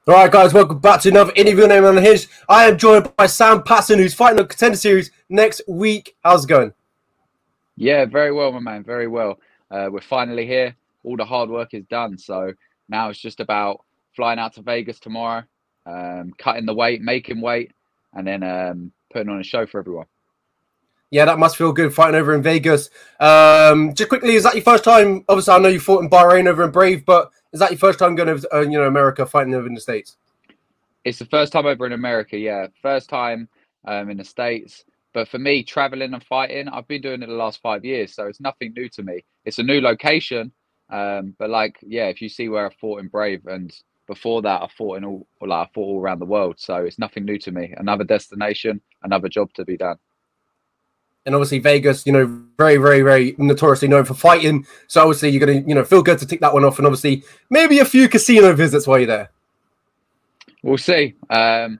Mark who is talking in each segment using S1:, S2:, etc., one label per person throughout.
S1: All right, guys, welcome back to another interview Name on the Hinge. I am joined by Sam Patterson, who's fighting the Contender Series next week. How's it going?
S2: Yeah, very well, my man. Very well. We're finally here. All the hard work is done. So now it's just about flying out to Vegas tomorrow, cutting the weight, making weight, and then putting on a show for everyone.
S1: Yeah, that must feel good fighting over in Vegas. Just quickly, is that your first time? Obviously, I know you fought in Bahrain over in Brave, but is that your first time going over to America, fighting over in the States?
S2: It's the first time over in America, yeah. First time in the States. But for me, traveling and fighting, I've been doing it the last 5 years, so it's nothing new to me. It's a new location, but if you see where I fought in Brave, and before that, I fought all around the world, so it's nothing new to me. Another destination, another job to be done.
S1: And obviously Vegas, very, very, very notoriously known for fighting. So obviously you're going to, feel good to tick that one off. And obviously maybe a few casino visits while you're there.
S2: We'll see. For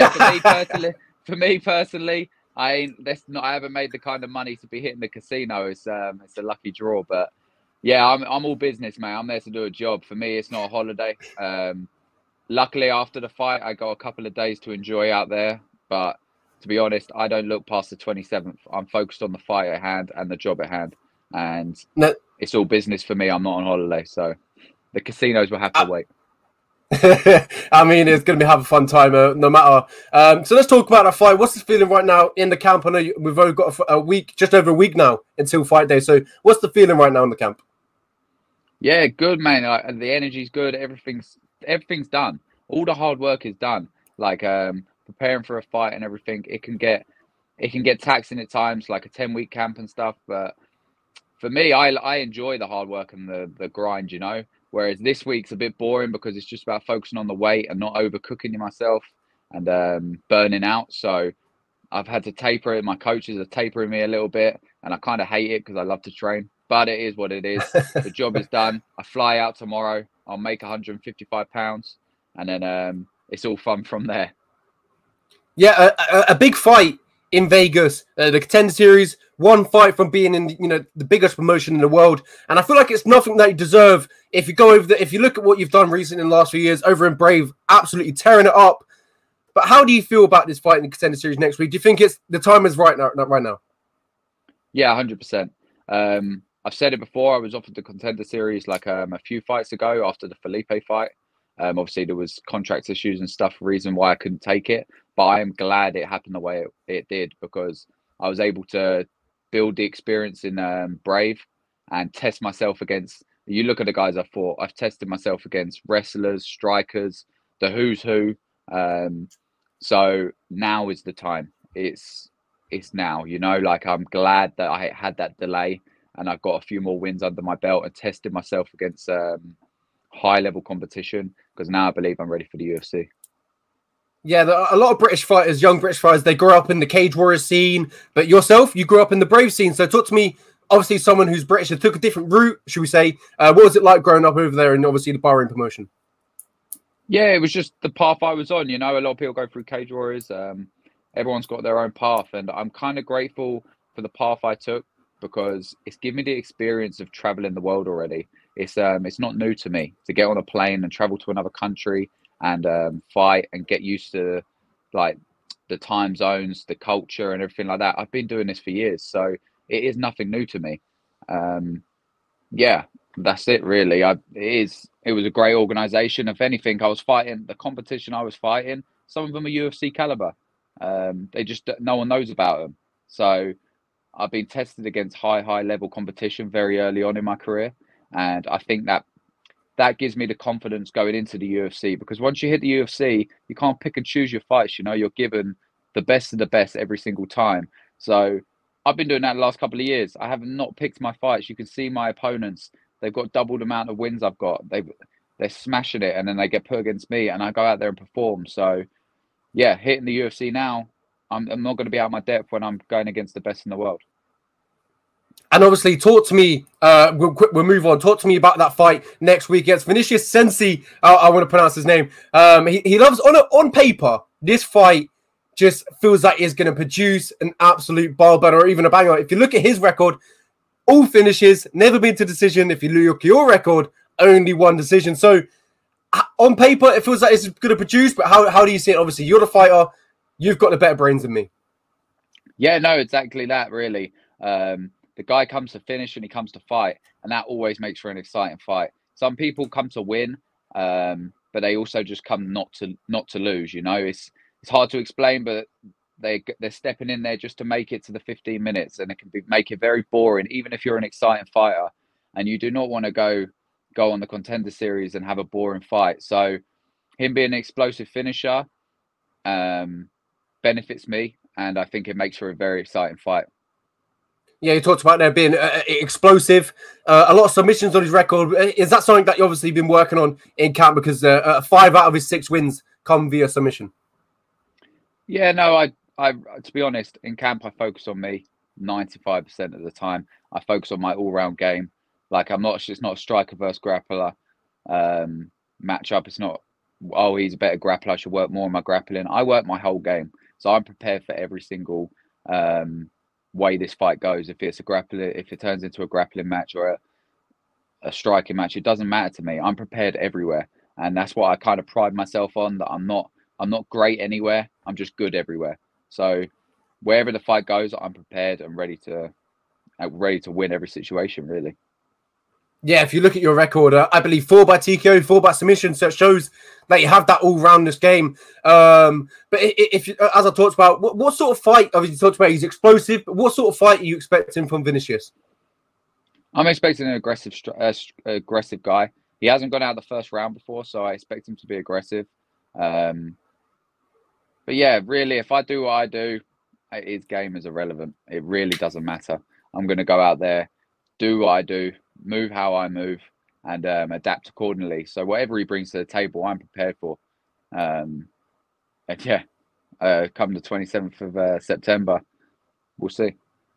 S2: me personally, I haven't made the kind of money to be hitting the casino. It's a lucky draw, but yeah, I'm all business, man. I'm there to do a job. For me, it's not a holiday. Luckily, after the fight, I got a couple of days to enjoy out there, but to be honest, I don't look past the 27th. I'm focused on the fight at hand and the job at hand. And It's all business for me. I'm not on holiday. So the casinos will have to wait.
S1: I mean, it's going to be have a fun time, no matter. So let's talk about that fight. What's the feeling right now in the camp? I know we've only got a week, just over a week now until fight day. So what's the feeling right now in the camp?
S2: Yeah, good, man. The energy's good. Everything's done. All the hard work is done. Preparing for a fight and everything, it can get taxing at times, like a 10-week camp and stuff. But for me, I enjoy the hard work and the grind, Whereas this week's a bit boring because it's just about focusing on the weight and not overcooking myself and burning out. So I've had to taper it. My coaches are tapering me a little bit, and I kind of hate it because I love to train. But it is what it is. The job is done. I fly out tomorrow. I'll make 155 pounds, and then it's all fun from there.
S1: Yeah, a big fight in Vegas, the Contender Series, one fight from being in the biggest promotion in the world, and I feel like it's nothing that you deserve. If you go over if you look at what you've done recently in the last few years over in Brave, absolutely tearing it up. But how do you feel about this fight in the Contender Series next week? Do you think the time is right now?
S2: Yeah, 100%. I've said it before. I was offered the Contender Series a few fights ago after the Felipe fight. Obviously, there was contract issues and stuff, reason why I couldn't take it. But I am glad it happened the way it did, because I was able to build the experience in Brave and test myself against. You look at the guys I fought. I've tested myself against wrestlers, strikers, the who's who. So now is the time. It's now. I'm glad that I had that delay and I've got a few more wins under my belt and tested myself against high level competition, because now I believe I'm ready for the UFC.
S1: Yeah, a lot of British fighters, young British fighters, they grew up in the Cage Warrior scene. But yourself, you grew up in the Brave scene. So talk to me, obviously someone who's British and took a different route, should we say. What was it like growing up over there and obviously the Bahrain promotion?
S2: Yeah, it was just the path I was on. A lot of people go through Cage Warriors. Everyone's got their own path. And I'm kind of grateful for the path I took, because it's given me the experience of traveling the world already. It's not new to me to get on a plane and travel to another country and fight and get used to the time zones, the culture and everything like that. I've been doing this for years, so it is nothing new to me. Yeah, that's it really. It was a great organization. If anything, I was fighting the competition I was fighting. Some of them are UFC caliber. They just, no one knows about them. So I've been tested against high level competition very early on in my career. And I think that gives me the confidence going into the UFC, because once you hit the UFC, you can't pick and choose your fights. You're given the best of the best every single time. So I've been doing that the last couple of years. I have not picked my fights. You can see my opponents. They've got double the amount of wins I've got. They're smashing it, and then they get put against me, and I go out there and perform. So yeah, hitting the UFC now, I'm not going to be out of my depth when I'm going against the best in the world.
S1: And obviously, talk to me. We'll move on. Talk to me about that fight next week against Vinicius Sensi. I want to pronounce his name. He loves on paper. This fight just feels like it's going to produce an absolute barber or even a banger. If you look at his record, all finishes, never been to decision. If you look at your record, only one decision. So On paper, it feels like it's going to produce, but how do you see it? Obviously, you're the fighter. You've got the better brains than me.
S2: Yeah, no, exactly that, really. The guy comes to finish and he comes to fight, and that always makes for an exciting fight. Some people come to win, but they also just come not to lose. You know, it's hard to explain, but they're stepping in there just to make it to the 15 minutes, and it can make it very boring, even if you're an exciting fighter, and you do not want to go on the Contender Series and have a boring fight. So him being an explosive finisher benefits me, and I think it makes for a very exciting fight.
S1: Yeah, you talked about there being explosive, a lot of submissions on his record. Is that something that you've obviously been working on in camp? Because 5 out of his 6 wins come via submission.
S2: Yeah, no, I to be honest, in camp I focus on me 95% of the time. I focus on my all-round game. Like it's not a striker versus grappler matchup. It's not, oh, he's a better grappler, I should work more on my grappling. I work my whole game, so I'm prepared for every single way this fight goes. If it turns into a grappling match or a striking match, it doesn't matter to me. I'm prepared everywhere, and that's what I kind of pride myself on. That I'm not great anywhere. I'm just good everywhere. So wherever the fight goes, I'm prepared and ready to win every situation, really.
S1: Yeah, if you look at your record, I believe 4 by TKO, 4 by submission, so it shows that you have that all-roundness game. But if as I talked about, what sort of fight? Obviously, you talked about he's explosive, but what sort of fight are you expecting from Vinicius?
S2: I'm expecting an aggressive guy. He hasn't gone out the first round before, so I expect him to be aggressive. But yeah, really, if I do what I do, his game is irrelevant. It really doesn't matter. I'm going to go out there, do what I do, move how I move, and adapt accordingly. So whatever he brings to the table, I'm prepared for. And yeah, come the 27th of September, we'll see.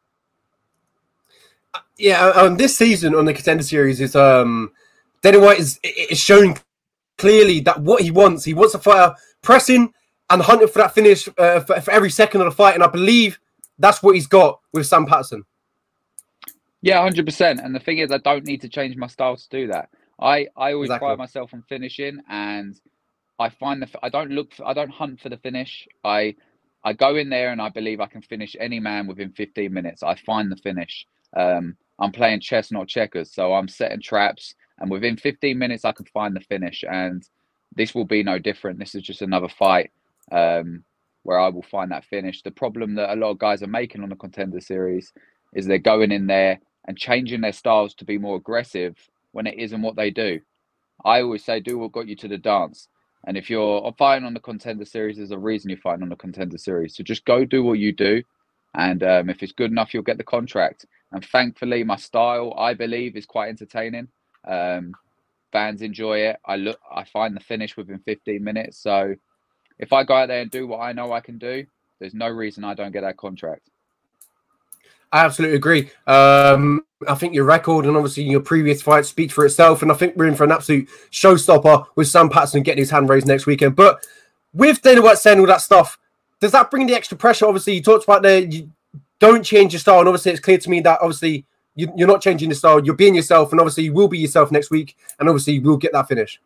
S1: Yeah, this season on the Contender Series is Dana White is showing clearly that what he wants a fighter pressing and hunting for that finish for every second of the fight, and I believe that's what he's got with Sam Patterson.
S2: Yeah, 100%. And the thing is, I don't need to change my style to do that. I always pride myself on finishing, and I find I don't hunt for the finish. I go in there and I believe I can finish any man within 15 minutes. I find the finish. I'm playing chess, not checkers. So I'm setting traps, and within 15 minutes I can find the finish. And this will be no different. This is just another fight where I will find that finish. The problem that a lot of guys are making on the Contender Series is they're going in there and changing their styles to be more aggressive when it isn't what they do. I always say, do what got you to the dance. And if you're fighting on the Contender Series, there's a reason you're fighting on the Contender Series. So just go do what you do. And if it's good enough, you'll get the contract. And thankfully, my style, I believe, is quite entertaining. Fans enjoy it. I find the finish within 15 minutes. So if I go out there and do what I know I can do, there's no reason I don't get that contract.
S1: I absolutely agree. I think your record and obviously your previous fight speaks for itself, and I think we're in for an absolute showstopper with Sam Patterson getting his hand raised next weekend. But with Dana White saying all that stuff, does that bring the extra pressure? Obviously, you talked about you don't change your style, and obviously it's clear to me that obviously you're not changing the style. You're being yourself, and obviously you will be yourself next week, and obviously you will get that finish.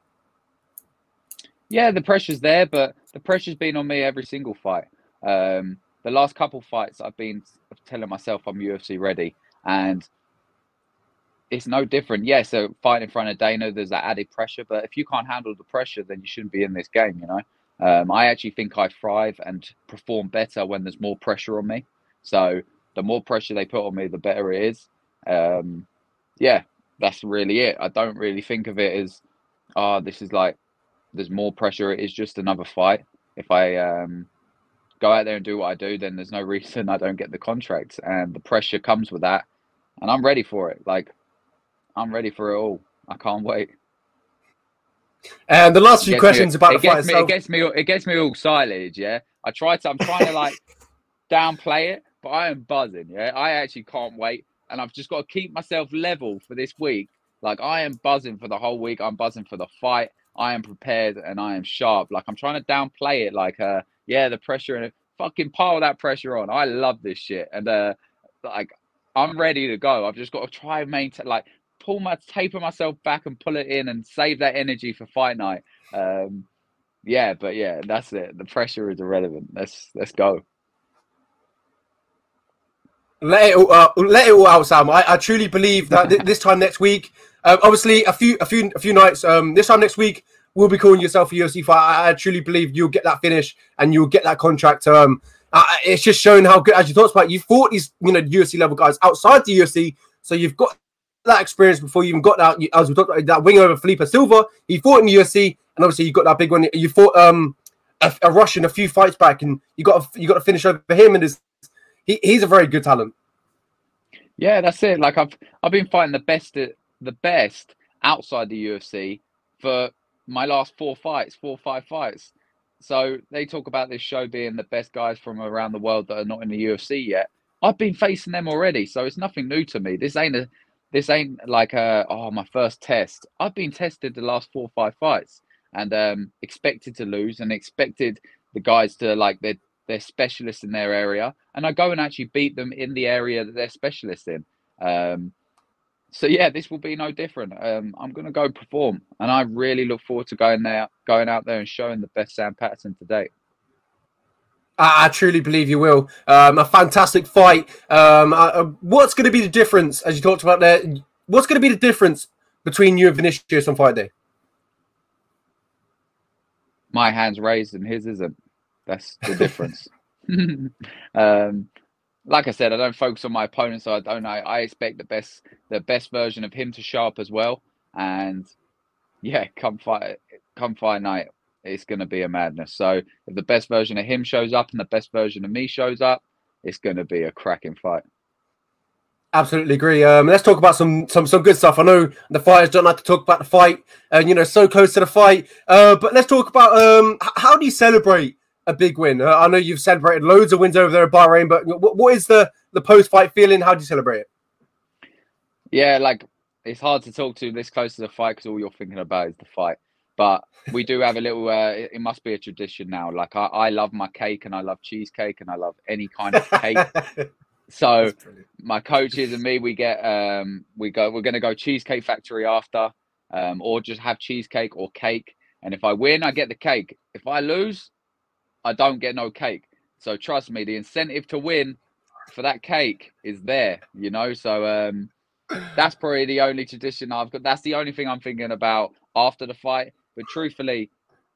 S2: Yeah, the pressure's there, but the pressure's been on me every single fight. The last couple fights, I've been telling myself I'm UFC ready, and it's no different. Yeah, so fighting in front of Dana, there's that added pressure, but if you can't handle the pressure, then you shouldn't be in this game, you know? I actually think I thrive and perform better when there's more pressure on me. So the more pressure they put on me, the better it is. Yeah, that's really it. I don't really think of it as, this is like, there's more pressure. It is just another fight. If I go out there and do what I do, then there's no reason I don't get the contract, and the pressure comes with that, and I'm ready for it. Like, I'm ready for it all. I can't wait.
S1: And the last few questions about the fight itself.
S2: It gets me all excited. Yeah, I'm trying to like downplay it, but I am buzzing. Yeah, I actually can't wait, and I've just got to keep myself level for this week. Like, I am buzzing for the whole week. I'm buzzing for the fight. I am prepared and I am sharp. Like, I'm trying to downplay it. Like, yeah, the pressure, and fucking pile that pressure on. I love this shit. And like, I'm ready to go. I've just got to try and maintain, like, taper myself back and pull it in and save that energy for fight night. Yeah, but yeah, that's it. The pressure is irrelevant. Let's go.
S1: Let it all out, Sam. I truly believe that this time next week, obviously a few nights. This time next week, we'll be calling yourself a UFC fight. I truly believe you'll get that finish and you'll get that contract. It's just showing how good, as you talked about, you fought these UFC level guys outside the UFC, so you've got that experience before you even got that. As we talked about, that wing over Felipe Silva, he fought in the UFC, and obviously you got that big one. You fought a Russian a few fights back, and you got to finish over him, and he's a very good talent.
S2: Yeah, that's it. Like I've been fighting the best outside the UFC for my last 4 or 5 fights. So they talk about this show being the best guys from around the world that are not in the UFC yet. I've been facing them already, so it's nothing new to me. This ain't like my first test. I've been tested the last 4 or 5 fights, and expected to lose, and expected the guys to like they're specialists in their area, and I go and actually beat them in the area that they're specialists in. So yeah, this will be no different. I'm going to go perform, and I really look forward to going out there and showing the best Sam Patterson to date.
S1: I truly believe you will. A fantastic fight. What's going to be the difference, as you talked about there? What's going to be the difference between you and Vinicius on fight day?
S2: My hand's raised and his isn't. That's the difference. Like I said, I don't focus on my opponent, so I expect the best version of him to show up as well. And yeah, come fight night, it's going to be a madness. So if the best version of him shows up and the best version of me shows up, it's going to be a cracking fight.
S1: Absolutely agree. Let's talk about some good stuff. I know the fighters don't like to talk about the fight, and so close to the fight. But let's talk about how do you celebrate a big win? I know you've celebrated loads of wins over there at Bahrain, but what is the post-fight feeling? How do you celebrate it?
S2: Yeah, like it's hard to talk to this close to the fight because all you're thinking about is the fight. But we do have a little. It must be a tradition now. Like I love my cake, and I love cheesecake, and I love any kind of cake. So my coaches and me, we're going to go Cheesecake Factory after, or just have cheesecake or cake. And if I win, I get the cake. If I lose, I don't get no cake. So trust me, the incentive to win for that cake is there, So that's probably the only tradition I've got. That's the only thing I'm thinking about after the fight. But truthfully,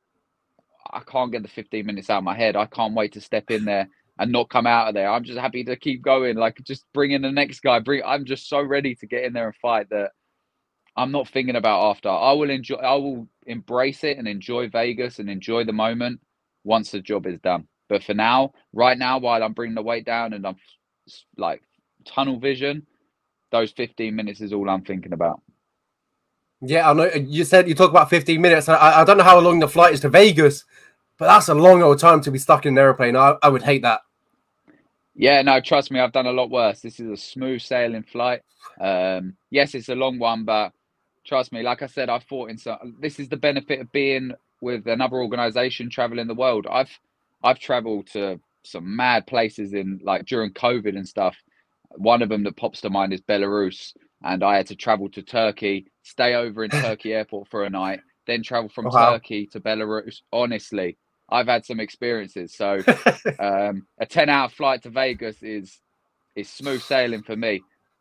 S2: I can't get the 15 minutes out of my head. I can't wait to step in there and not come out of there. I'm just happy to keep going. Like, just bring in the next guy. I'm just so ready to get in there and fight that I'm not thinking about after. I will embrace it and enjoy Vegas and enjoy the moment once the job is done. But for now, right now, while I'm bringing the weight down and I'm like tunnel vision, those 15 minutes is all I'm thinking about.
S1: Yeah, I know. You talk about 15 minutes. I don't know how long the flight is to Vegas, but that's a long old time to be stuck in an airplane. I would hate that.
S2: Yeah, no, trust me, I've done a lot worse. This is a smooth sailing flight. Yes, it's a long one, but trust me, like I said, I've fought in some. This is the benefit of being with another organization traveling the world. I've traveled to some mad places in like during COVID and stuff. One of them that pops to mind is Belarus, and I had to travel to Turkey, stay over in Turkey airport for a night, then travel from Turkey to Belarus. Honestly, I've had some experiences. So a 10-hour flight to Vegas is smooth sailing for me.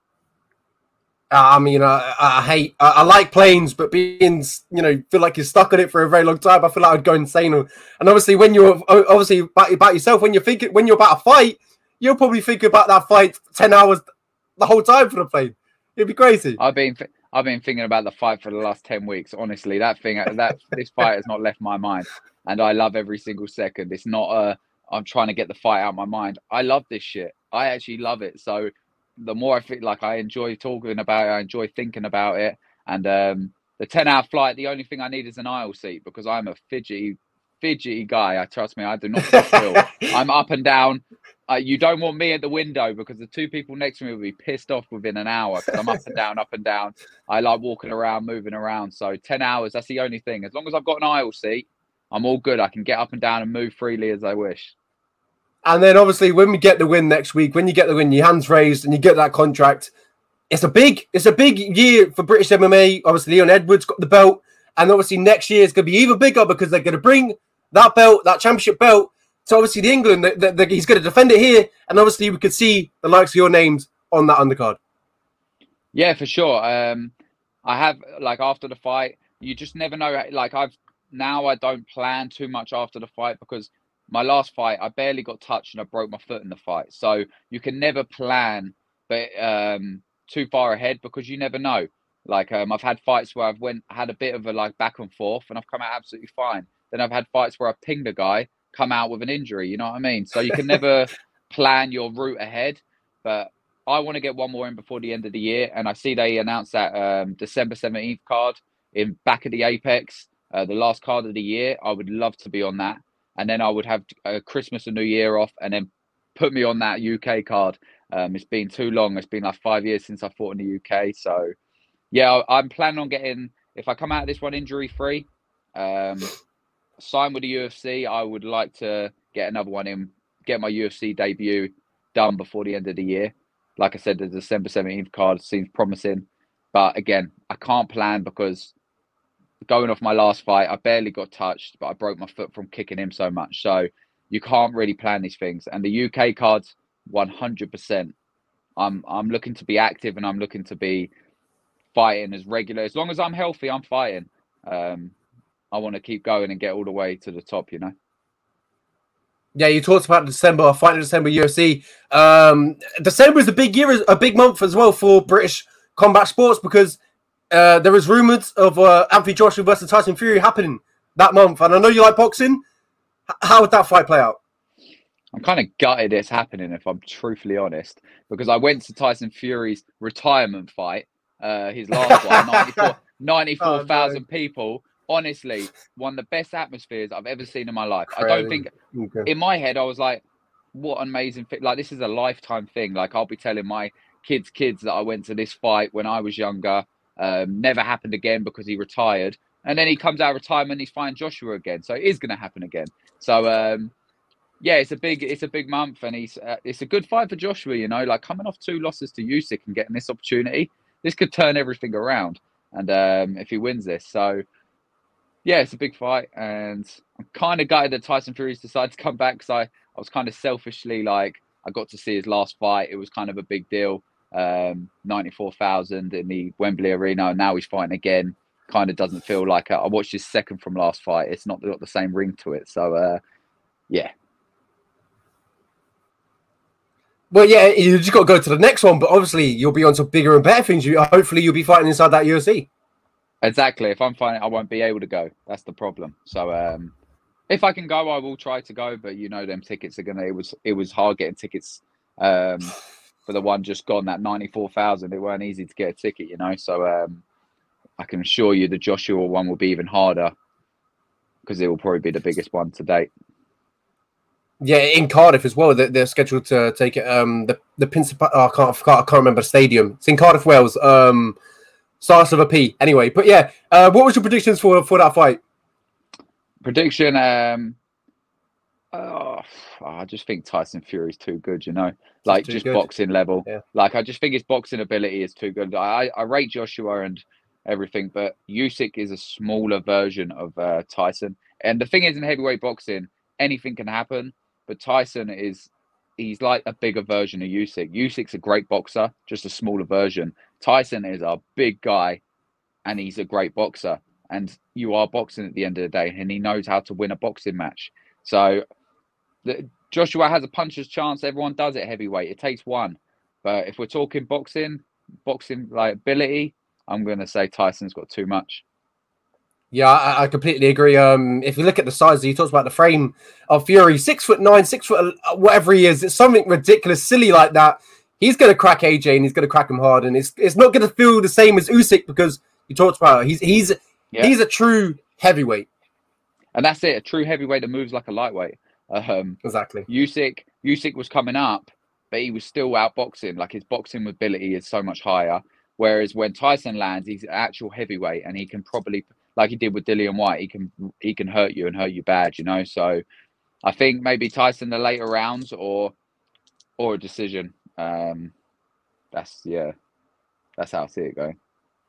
S1: I mean, I like planes, but being, feel like you're stuck on it for a very long time, I feel like I'd go insane. And obviously, when you're obviously about yourself, when you're about a fight, you'll probably think about that fight 10 hours the whole time for the plane. It'd be crazy.
S2: I've been thinking about the fight for the last 10 weeks. Honestly, this fight has not left my mind, and I love every single second. It's not I'm trying to get the fight out of my mind. I love this shit. I actually love it. So the more I feel like I enjoy talking about it, I enjoy thinking about it. And the 10-hour flight, the only thing I need is an aisle seat because I'm a fidgety guy. Trust me, I do not sit still. I'm up and down. You don't want me at the window because the 2 people next to me will be pissed off within an hour because I'm up and down, up and down. I like walking around, moving around. So 10 hours, that's the only thing. As long as I've got an aisle seat, I'm all good. I can get up and down and move freely as I wish.
S1: And then obviously when we get the win next week, when you get the win, your hands raised and you get that contract, it's a big year for British MMA. Obviously Leon Edwards got the belt. And obviously next year is going to be even bigger because they're going to bring that belt, that championship belt, to obviously the England. He's going to defend it here. And obviously we could see the likes of your names on that undercard.
S2: Yeah, for sure. I have, like, after the fight, you just never know. Like, I don't plan too much after the fight because my last fight, I barely got touched and I broke my foot in the fight. So you can never plan but too far ahead because you never know. Like, I've had fights where I've had a bit of a like back and forth and I've come out absolutely fine. Then I've had fights where I pinged a guy, come out with an injury. You know what I mean? So you can never plan your route ahead. But I want to get one more in before the end of the year, and I see they announced that December 17th card in back of the Apex, the last card of the year. I would love to be on that, and then I would have Christmas and New Year off, and then put me on that UK card. It's been too long. It's been like 5 years since I fought in the UK, so yeah, I'm planning on getting. If I come out of this one injury free, sign with the UFC. I would like to get another one in, get my UFC debut done before the end of the year. Like I said, the December 17th card seems promising. But again, I can't plan because going off my last fight, I barely got touched, but I broke my foot from kicking him so much. So you can't really plan these things. And the UK cards, 100%. I'm looking to be active and I'm looking to be fighting as regular. As long as I'm healthy, I'm fighting. I want to keep going and get all the way to the top, you know?
S1: Yeah, you talked about December, fighting December UFC. December is a big year, a big month as well for British combat sports because there is rumors of Anthony Joshua versus Tyson Fury happening that month. And I know you like boxing. How would that fight play out?
S2: I'm kind of gutted it's happening, if I'm truthfully honest, because I went to Tyson Fury's retirement fight, his last one, 94,000 people. Honestly, one of the best atmospheres I've ever seen in my life. Crazy. I don't think, in my head, I was like, what an amazing thing. Like, this is a lifetime thing. Like, I'll be telling my kids that I went to this fight when I was younger. Never happened again because he retired. And then he comes out of retirement, he's fighting Joshua again. So it is going to happen again. So, yeah, it's a big month, and it's a good fight for Joshua, you know, like coming off 2 losses to Usyk and getting this opportunity. This could turn everything around. And if he wins this. So, yeah, it's a big fight, and I'm kind of gutted that Tyson Fury's decided to come back because I was kind of selfishly like, I got to see his last fight. It was kind of a big deal. 94,000 in the Wembley Arena, and now he's fighting again. Kind of doesn't feel like I watched his second from last fight. It's not got the same ring to it. So, yeah.
S1: Well, yeah, you just got to go to the next one, but obviously you'll be on some bigger and better things. Hopefully you'll be fighting inside that UFC.
S2: Exactly. If I'm fighting, I won't be able to go. That's the problem. So if I can go, I will try to go. But you know, them tickets are gonna. It was hard getting tickets for the one just gone. That 94,000. It weren't easy to get a ticket, you know. So I can assure you the Joshua one will be even harder because it will probably be the biggest one to date.
S1: Yeah, in Cardiff as well. They're scheduled to take it. The Principal. Oh, I can't remember the stadium. It's in Cardiff, Wales. Starts with a P. Anyway, but yeah, what was your predictions for that fight?
S2: Prediction. I just think Tyson Fury's too good. You know, like just good. Boxing level. Yeah. Like I just think his boxing ability is too good. I rate Joshua and everything, but Usyk is a smaller version of Tyson. And the thing is, in heavyweight boxing, anything can happen. But Tyson he's like a bigger version of Usyk. Usyk's a great boxer, just a smaller version. Tyson is a big guy, and he's a great boxer. And you are boxing at the end of the day, and he knows how to win a boxing match. So Joshua has a puncher's chance. Everyone does it heavyweight. It takes one. But if we're talking boxing like ability, I'm going to say Tyson's got too much.
S1: Yeah, I completely agree. If you look at the size, you talked about the frame of Fury, 6'9", 6 foot, whatever he is. It's something ridiculous, silly like that. He's going to crack AJ, and he's going to crack him hard, and it's not going to feel the same as Usyk because you talked about it. He's a true heavyweight,
S2: and that's it. A true heavyweight that moves like a lightweight.
S1: Exactly.
S2: Usyk was coming up, but he was still outboxing. Like his boxing ability is so much higher. Whereas when Tyson lands, he's an actual heavyweight, and he can probably, like he did with Dillian White, he can hurt you and hurt you bad, you know. So I think maybe Tyson the later rounds or a decision. That's how I see it going.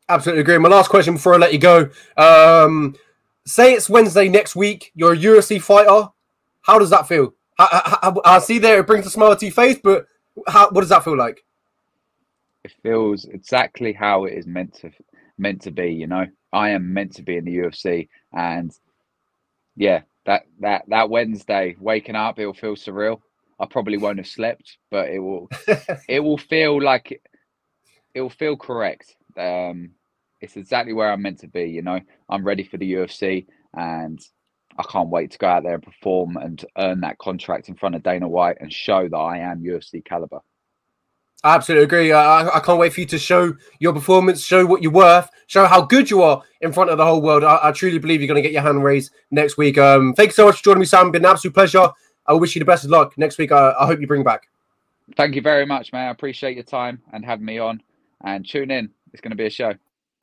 S1: Absolutely agree. My last question before I let you go. Say it's Wednesday next week. You're a UFC fighter. How does that feel? I see there it brings a smile to your face, but what does that feel like?
S2: It feels exactly how it is meant to be. You know, I am meant to be in the UFC, and yeah, that Wednesday waking up, it'll feel surreal. I probably won't have slept, but it will feel like it will feel correct. It's exactly where I'm meant to be. You know, I'm ready for the UFC, and I can't wait to go out there and perform and earn that contract in front of Dana White and show that I am UFC caliber.
S1: I absolutely agree. I can't wait for you to show your performance, show what you're worth, show how good you are in front of the whole world. I truly believe you're going to get your hand raised next week. Thank you so much for joining me, Sam. It's been an absolute pleasure. I wish you the best of luck next week. I hope you bring back.
S2: Thank you very much, man. I appreciate your time and having me on. And tune in. It's going to be a show.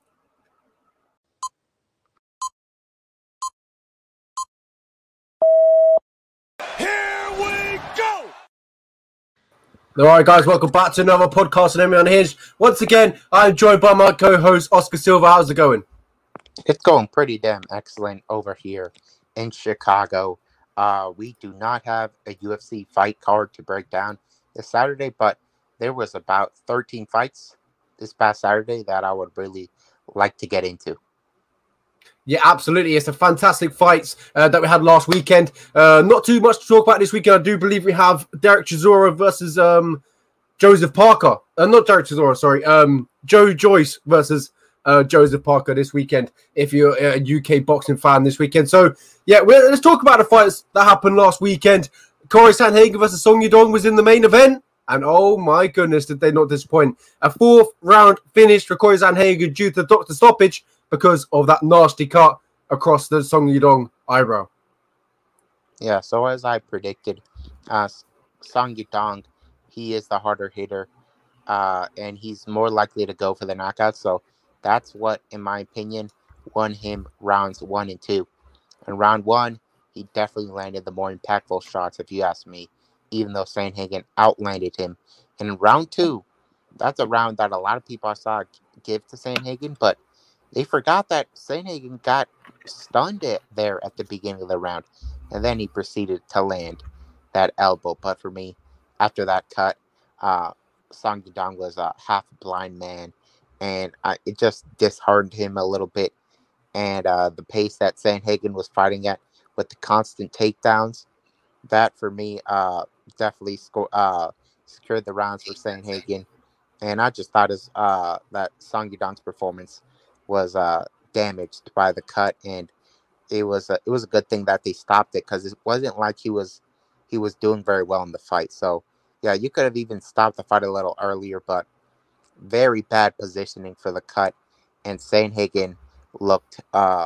S3: Here we go!
S1: All right, guys, welcome back to another podcast on MMA Unhinged. Once again, I'm joined by my co-host, Oscar Silva. How's it going?
S4: It's going pretty damn excellent over here in Chicago. We do not have a UFC fight card to break down this Saturday, but there was about 13 fights this past Saturday that I would really like to get into.
S1: Yeah, absolutely. It's a fantastic fights that we had last weekend. Not too much to talk about this weekend. I do believe we have Derek Chisora versus Joseph Parker. Not Derek Chisora, sorry. Joe Joyce versus Joseph Parker this weekend, if you're a UK boxing fan this weekend. So, yeah, let's talk about the fights that happened last weekend. Corey Sandhagen versus Song Yadong was in the main event. And oh my goodness, did they not disappoint. A fourth round finish for Corey Sandhagen due to the doctor stoppage because of that nasty cut across the Song Yadong eyebrow.
S4: Yeah, so as I predicted, Song Yadong, he is the harder hitter, and he's more likely to go for the knockout. So that's what, in my opinion, won him rounds 1 and 2. In round 1, he definitely landed the more impactful shots, if you ask me, even though Sandhagen outlanded him. And in round 2, that's a round that a lot of people I saw give to Sandhagen, but they forgot that Sandhagen got stunned there at the beginning of the round, and then he proceeded to land that elbow. But for me, after that cut, Song Yadong was a half-blind man, and it just disheartened him a little bit. And the pace that Sandhagen was fighting at with the constant takedowns, that for me definitely secured the rounds for Sandhagen. And I just thought that Song Yadong's performance was damaged by the cut, and it was a good thing that they stopped it, because it wasn't like he was doing very well in the fight. So yeah, you could have even stopped the fight a little earlier, but very bad positioning for the cut, and Sandhagen looked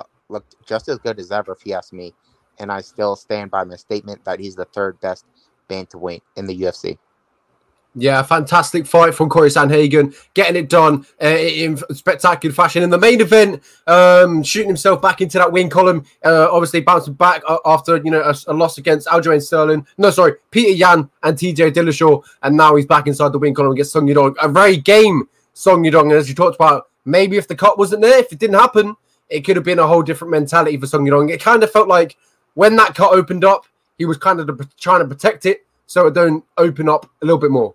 S4: just as good as ever, if you ask me. And I still stand by my statement that he's the third best bantamweight in the UFC.
S1: Yeah, fantastic fight from Corey Sandhagen, getting it done in spectacular fashion. In the main event, shooting himself back into that win column, obviously bouncing back after a loss against Aljamain Sterling. No, sorry, Peter Yan and TJ Dillashaw, and now he's back inside the win column against Song Yadong. A very game Song Yadong, and as you talked about, maybe if the cut wasn't there, if it didn't happen, it could have been a whole different mentality for Song Yadong. It kind of felt like when that cut opened up, he was kind of trying to protect it so it don't open up a little bit more.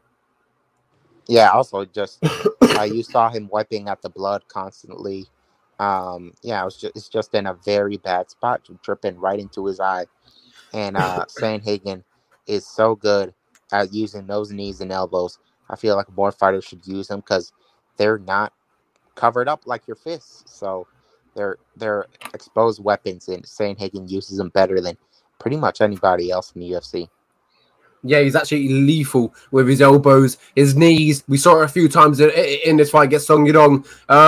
S4: Yeah, also just you saw him wiping at the blood constantly. It's just in a very bad spot, dripping right into his eye. And Sandhagen is so good at using those knees and elbows. I feel like more fighters should use them, because they're not covered up like your fists. So they're exposed weapons, and Sandhagen uses them better than pretty much anybody else in the UFC.
S1: Yeah, he's actually lethal with his elbows, his knees. We saw it a few times in this fight against Song Yadong.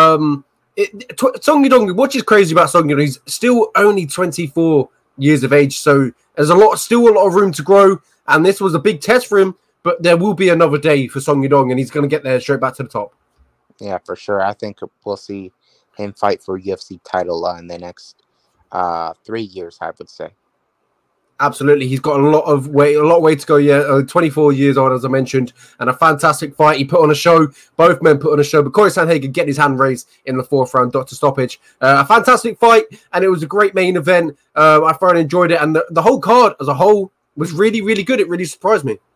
S1: Song Yadong, what is crazy about Song Yadong, he's still only 24 years of age, so there's still a lot of room to grow, and this was a big test for him, but there will be another day for Song Yadong, and he's going to get there straight back to the top.
S4: Yeah, for sure. I think we'll see him fight for UFC title in the next 3 years, I would say.
S1: Absolutely, he's got a lot of way to go. Yeah, 24 years old, as I mentioned, and a fantastic fight. He put on a show. Both men put on a show. But Corey Sandhagen getting his hand raised in the fourth round, Dr. Stoppage. A fantastic fight, and it was a great main event. I thoroughly enjoyed it, and the whole card as a whole was really, really good. It really surprised me.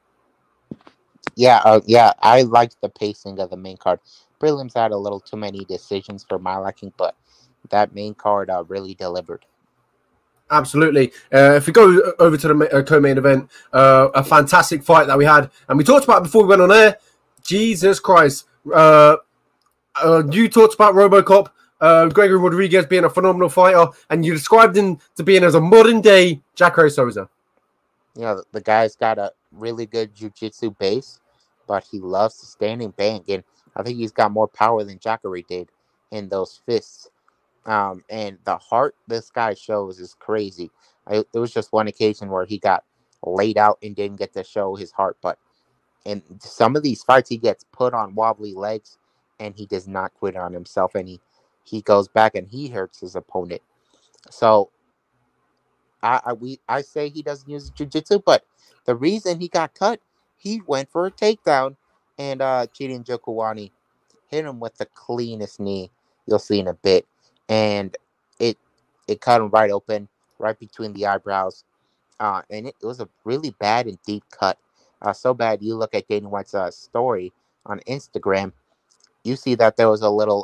S4: Yeah, I liked the pacing of the main card. Prelims had a little too many decisions for my liking, but that main card really delivered.
S1: Absolutely. If we go over to the co-main event, a fantastic fight that we had, and we talked about it before we went on air. Jesus Christ. You talked about RoboCop, Gregory Rodriguez being a phenomenal fighter, and you described him to being as a modern-day Jacare Souza.
S4: Yeah, the guy's got a really good jiu-jitsu base, but he loves to stand and bang, and I think he's got more power than Jacare did in those fists. And the heart this guy shows is crazy. There was just one occasion where he got laid out and didn't get to show his heart, but in some of these fights, he gets put on wobbly legs, and he does not quit on himself, and he goes back and he hurts his opponent. So I say he doesn't use jiu-jitsu, but the reason he got cut, he went for a takedown, and Chidi Njokuani hit him with the cleanest knee you'll see in a bit. And it cut him right open, right between the eyebrows. And it was a really bad and deep cut. So bad, you look at Dana White's story on Instagram, you see that there was a little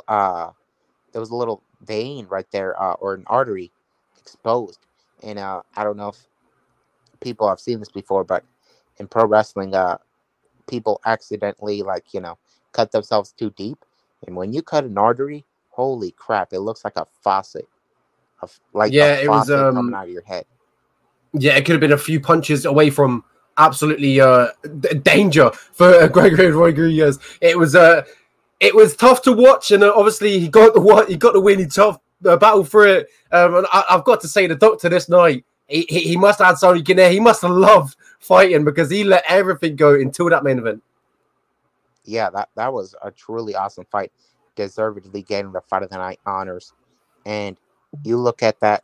S4: vein right there, or an artery exposed. And I don't know if people have seen this before, but in pro wrestling, people accidentally cut themselves too deep. And when you cut an artery, holy crap, it looks like a faucet.
S1: It was
S4: coming out of your head.
S1: Yeah, it could have been a few punches away from absolutely danger for Gregory Rodriguez. It was tough to watch, and obviously he got the win. He tough battle for it. And I've got to say, the doctor this night, he must have had something in there. He must have loved fighting, because he let everything go until that main event.
S4: Yeah, that was a truly awesome fight. Deservedly getting the Fight of the Night honors. And you look at that,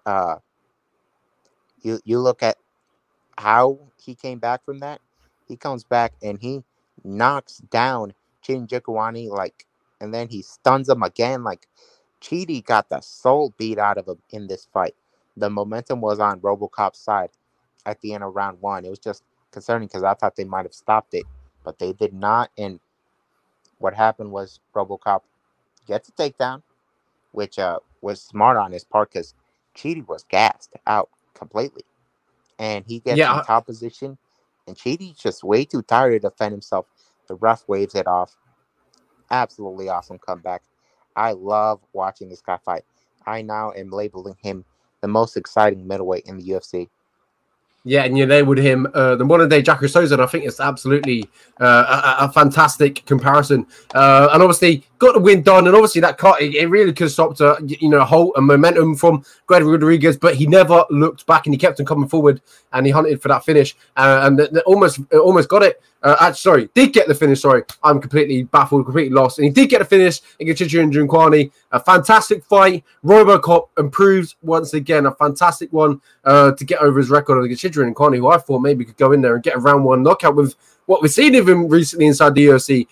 S4: you look at how he came back from that. He comes back and he knocks down Chidi Njokuani, and then he stuns him again. Chidi got the soul beat out of him in this fight. The momentum was on RoboCop's side at the end of round one. It was just concerning because I thought they might have stopped it, but they did not. And what happened was RoboCop gets a takedown, which was smart on his part because Chidi was gassed out completely. And he gets in top position, and Chidi's just way too tired to defend himself. The ref waves it off. Absolutely awesome comeback. I love watching this guy fight. I now am labeling him the most exciting middleweight in the UFC.
S1: Yeah, and you labelled him the modern-day Jacare Souza, and I think it's absolutely a fantastic comparison. And obviously, got the win done, and obviously that cut, it really could have stopped a halt and momentum from Gregory Rodriguez, but he never looked back, and he kept on coming forward, and he hunted for that finish, and almost got it. Did get the finish. Sorry, I'm completely baffled, completely lost. And he did get the finish against Chidi Njokuani. A fantastic fight. RoboCop improves once again. A fantastic one to get over his record against Chidi Njokuani, who I thought maybe could go in there and get a round one knockout with what we've seen of him recently inside the UFC.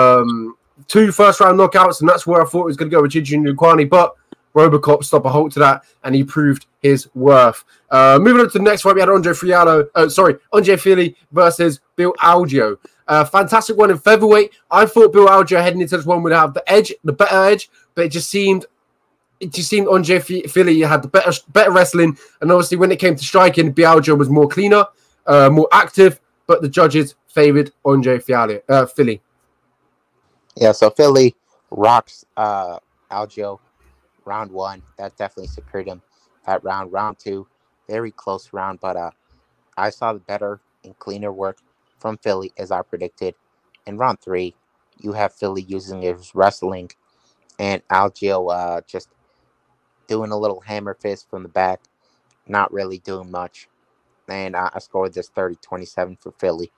S1: 2 first-round knockouts, and that's where I thought it was going to go with Chidi Njokuani, but RoboCop stopped a halt to that, and he proved his worth. Moving on to the next fight, we had Andre Fili versus Bill Algeo. Fantastic one in featherweight. I thought Bill Algeo heading into this one would have the better edge, but it just seemed Andre Fili had the better wrestling, and obviously when it came to striking, Bill Algeo was more cleaner, more active, but the judges favored Andre Fili.
S4: Yeah, so Fili rocks Algeo. Round one, that definitely secured him that round. Round two, very close round, but I saw the better and cleaner work from Fili as I predicted. In round three, you have Fili using his wrestling and Algeo just doing a little hammer fist from the back, not really doing much. And I scored this 30-27 for Fili.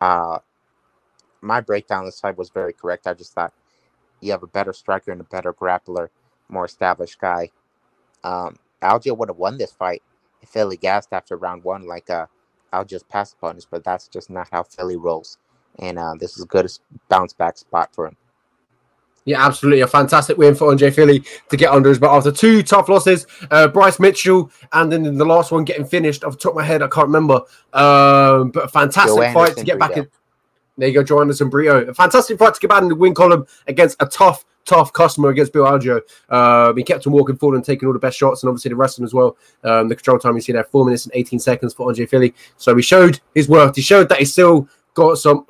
S4: My breakdown of this fight was very correct. I just thought you have a better striker and a better grappler, more established guy. Algeo would have won this fight if Fili gassed after round one, like I'll just pass upon this, but that's just not how Philly rolls. And this is a good bounce back spot for him.
S1: Yeah, absolutely. A fantastic win for Andre Philly to get under his belt after 2 tough losses. Bryce Mitchell, and then in the last one getting finished off the top of my head, I can't remember. But a fantastic fight to get back in. There you go, Joe Anderson Brito. A fantastic fight to get back in the win column against a tough customer against Bill Algeo. He kept him walking forward and taking all the best shots, and obviously the rest of them as well. The control time you see there, 4 minutes and 18 seconds for Andre Philly. So he showed his worth. He showed that he still got some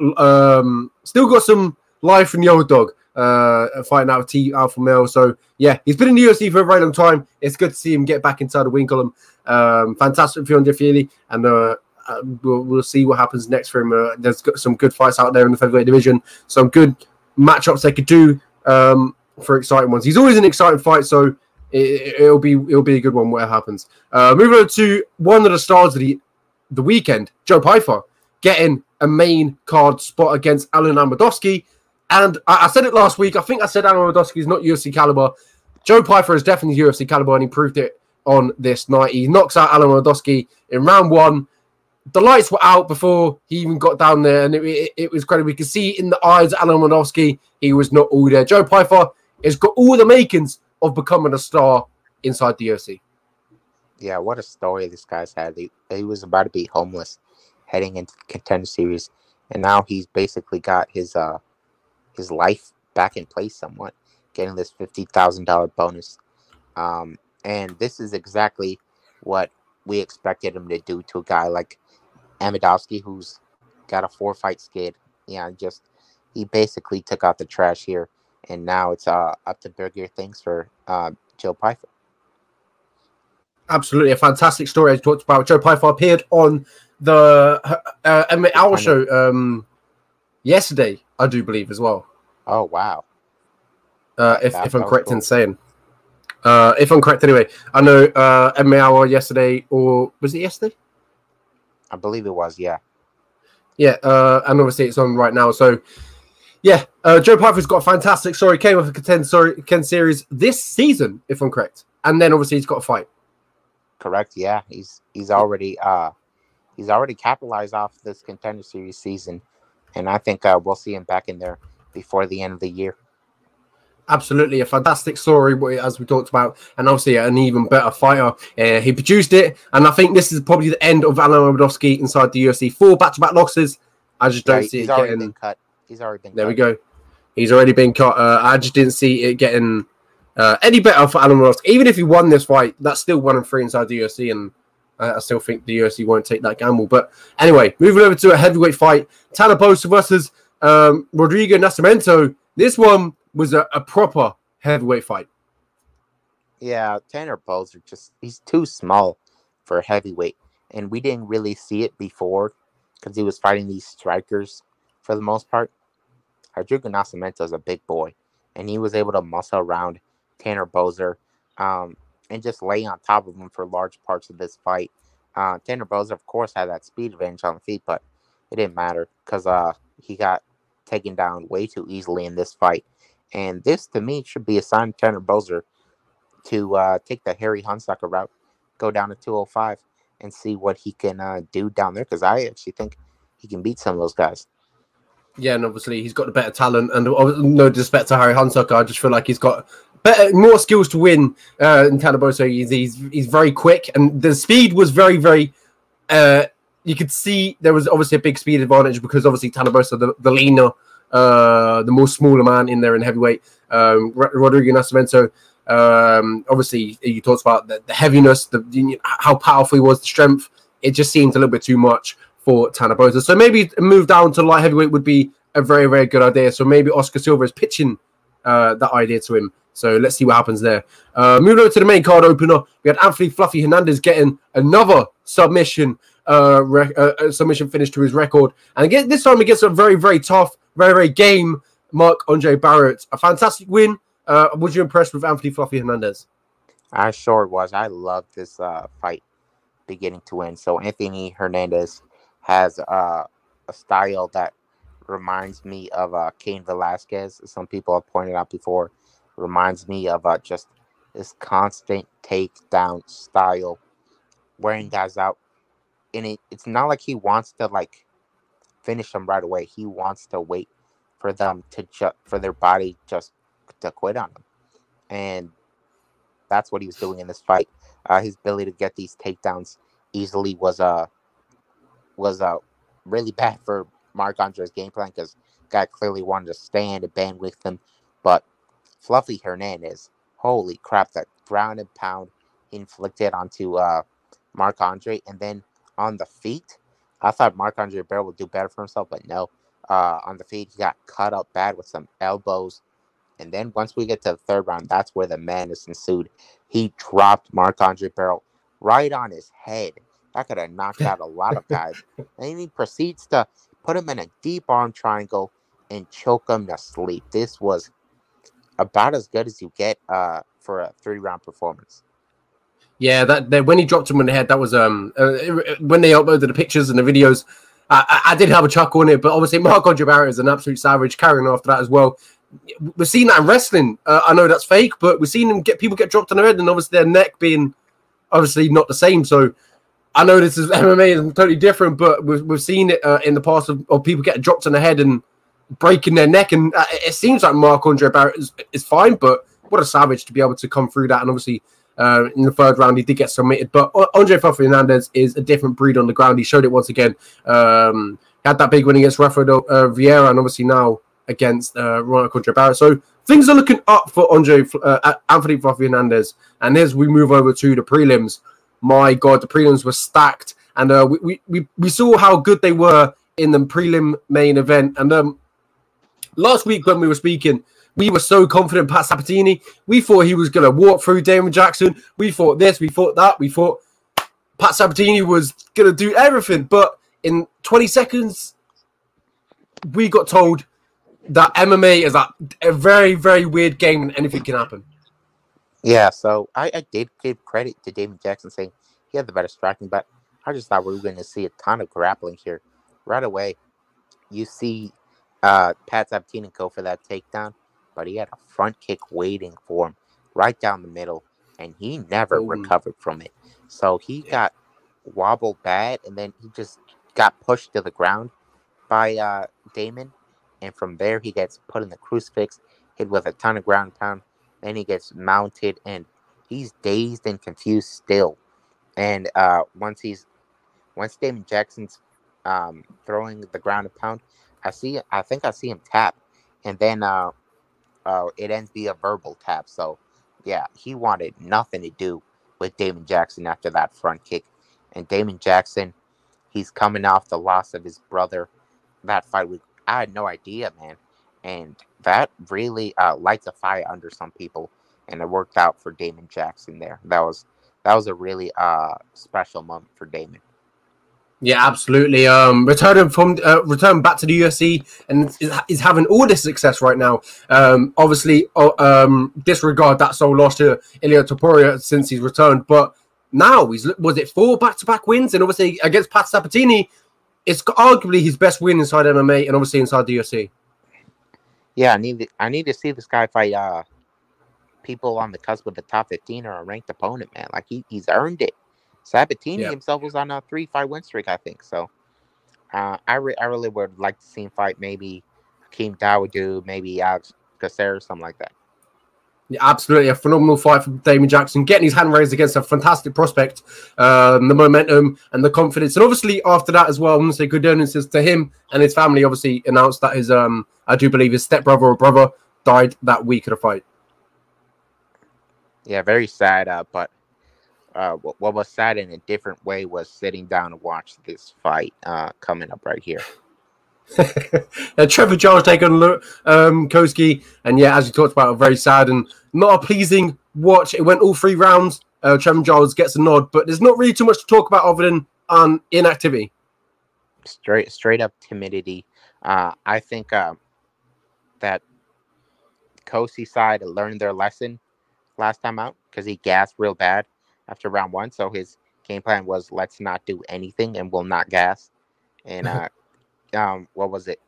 S1: life in the old dog. Fighting out T Alpha Male. So yeah, he's been in the UFC for a very long time. It's good to see him get back inside the win column. Fantastic for Andre Philly, and we'll see what happens next for him. There's got some good fights out there in the featherweight division, some good matchups they could do for exciting ones. He's always an exciting fight, so it'll be a good one where it happens. Moving on to one of the stars of the weekend, Joe Pyfer, getting a main card spot against Alan Amedovski. And I said it last week. I think I said Alan Amedovski is not UFC caliber. Joe Pyfer is definitely UFC caliber, and he proved it on this night. He knocks out Alan Amedovski in round 1. The lights were out before he even got down there, and it was crazy. We could see in the eyes of Alan Amedovski, he was not all there. Joe Pyfer has got all the makings of becoming a star inside the UFC.
S4: Yeah, what a story this guy's had. He was about to be homeless heading into the Contender Series, and now he's basically got his life back in place somewhat, getting this $50,000 bonus. And this is exactly what we expected him to do to a guy like Amedovski, who's got a 4-fight skid. Yeah, he basically took out the trash here, and now it's up to bigger things for Joe Pyfer.
S1: Absolutely, a fantastic story I talked about. Joe Pyfer appeared on the MMA Hour show yesterday, I do believe, as well.
S4: Oh, wow.
S1: If I'm correct in saying. If I'm correct anyway. I know MMA Hour yesterday, or was it yesterday?
S4: I believe it was, yeah.
S1: Yeah, and obviously it's on right now. So, yeah, Joe Pyfer's got a fantastic story. Came off a Contender Series this season, if I'm correct. And then obviously he's got a fight.
S4: Correct, yeah. He's already capitalized off this Contender Series season. And I think we'll see him back in there before the end of the year.
S1: Absolutely, a fantastic story, as we talked about, and obviously an even better fighter. He produced it, and I think this is probably the end of Alan Amedovski inside the UFC. 4 back-to-back losses. I just don't see it getting...
S4: Been cut. He's already been
S1: there
S4: cut.
S1: We go. He's already been cut. I just didn't see it getting any better for Alan Amedovski. Even if he won this fight, that's still 1-3 inside the UFC, and I still think the UFC won't take that gamble. But anyway, moving over to a heavyweight fight, Tanner Boser versus Rodrigo Nascimento. This one was a proper heavyweight fight.
S4: Yeah, Tanner Boser, he's too small for a heavyweight. And we didn't really see it before because he was fighting these strikers for the most part. Rodrigo Nascimento is a big boy, and he was able to muscle around Tanner Boser and just lay on top of him for large parts of this fight. Tanner Boser, of course, had that speed advantage on the feet, but it didn't matter because he got taken down way too easily in this fight. And this, to me, should be a sign to Tanner Boser to take the Harry Hunsucker route, go down to 205, and see what he can do down there, because I actually think he can beat some of those guys.
S1: Yeah, and obviously he's got the better talent, and no disrespect to Harry Hunsucker, I just feel like he's got more skills to win in Tanner Boser. He's very quick, and the speed was very, very... you could see there was obviously a big speed advantage because obviously Tanner Boser, the leaner, the more smaller man in there in heavyweight. Rodrigo Nascimento, obviously you talked about the heaviness, how powerful he was, the strength. It just seemed a little bit too much for Tanner Boser. So maybe a move down to light heavyweight would be a very, very good idea. So maybe Oscar Silva is pitching that idea to him. So let's see what happens there. Moving over to the main card opener, we had Anthony Fluffy Hernandez getting another submission submission finish to his record. And again, this time he gets a very, very tough, very, very game Marc-Andre Barrett. A fantastic win. Was you impressed with Anthony Fluffy Hernandez?
S4: I sure was. I loved this fight beginning to end. So Anthony Hernandez has a style that reminds me of Cain Velasquez. Some people have pointed out before. Reminds me of just this constant takedown style, wearing guys out it's not like he wants to like finish them right away. He wants to wait for them to for their body just to quit on him, and that's what he was doing in this fight. His ability to get these takedowns easily was really bad for Marc Andre's game plan because guy clearly wanted to stand and band with him, but Fluffy Hernandez, holy crap, that ground and pound he inflicted onto Marc Andre, and then on the feet, I thought Marc Andre Barrel would do better for himself, but no. On the feet, he got cut up bad with some elbows. And then once we get to the third round, that's where the madness ensued. He dropped Marc Andre Barrel right on his head. That could have knocked out a lot of guys. And he proceeds to put him in a deep arm triangle and choke him to sleep. This was about as good as you get for a 3-round performance.
S1: Yeah, that when he dropped him on the head, that was when they uploaded the pictures and the videos. I did have a chuckle on it, but obviously Marc Andre Barrett is an absolute savage. Carrying on after that as well. We've seen that in wrestling. I know that's fake, but we've seen people get dropped on their head, and obviously their neck being obviously not the same. So I know this is MMA is totally different, but we've seen it in the past of people getting dropped on the head and breaking their neck. And it seems like Marc Andre Barrett is fine, but what a savage to be able to come through that. And obviously in the third round, he did get submitted. But Andre Fluffy Hernandez is a different breed on the ground. He showed it once again. He had that big win against Rafael Vieira, and obviously now against Marc Andre Barrett. So things are looking up for Anthony Fluffy Hernandez. And as we move over to the prelims, my God, the prelims were stacked. And we saw how good they were in the prelim main event. And last week when we were speaking, we were so confident Pat Sabatini. We thought he was going to walk through Damon Jackson. We thought this, we thought that. We thought Pat Sabatini was going to do everything. But in 20 seconds, we got told that MMA is a very, very weird game and anything can happen.
S4: Yeah, so I did give credit to Damon Jackson saying he had the better striking, but I just thought we were going to see a ton of grappling here. Right away, you see Pat Sabatini go for that takedown, but he had a front kick waiting for him right down the middle, and he never recovered from it. So he got wobbled bad, and then he just got pushed to the ground by Damon. And from there, he gets put in the crucifix, hit with a ton of ground pound. Then he gets mounted, and he's dazed and confused still. And once Damon Jackson's throwing the ground and pound, I think I see him tap, and then it ends via verbal tap. So yeah, he wanted nothing to do with Damon Jackson after that front kick. And Damon Jackson, he's coming off the loss of his brother. That fight I had no idea, man. And that really lights a fire under some people. And it worked out for Damon Jackson there. That was a really special moment for Damon.
S1: Yeah, absolutely. Returning back to the UFC and is having all this success right now. Obviously, disregard that sole loss to Ilia Topuria since he's returned. But now was it 4 back-to-back wins? And obviously against Pat Sabatini, it's arguably his best win inside MMA and obviously inside the UFC.
S4: Yeah, I need to see this guy fight people on the cusp of the top 15 or a ranked opponent, man. Like he's earned it. Sabatini himself was on a 3-fight win streak, I think. So I really would like to see him fight maybe Hakeem Dawodu, maybe Alex Caceres, something like that.
S1: Yeah, absolutely. A phenomenal fight from Damon Jackson, getting his hand raised against a fantastic prospect. The momentum and the confidence. And obviously after that as well, I want to say condolences to him and his family. Obviously announced that his, I do believe his stepbrother or brother died that week of the fight.
S4: Yeah, very sad. But what was sad in a different way was sitting down to watch this fight coming up right here.
S1: Trevor Giles taking on Koski, and yeah, as you talked about, very sad and not a pleasing watch. It went all 3 rounds. Trevor Giles gets a nod, but there's not really too much to talk about other than inactivity.
S4: Straight up timidity. I think that Kosi side learned their lesson last time out because he gassed real bad after round 1. So his game plan was let's not do anything and we'll not gas. And what was it?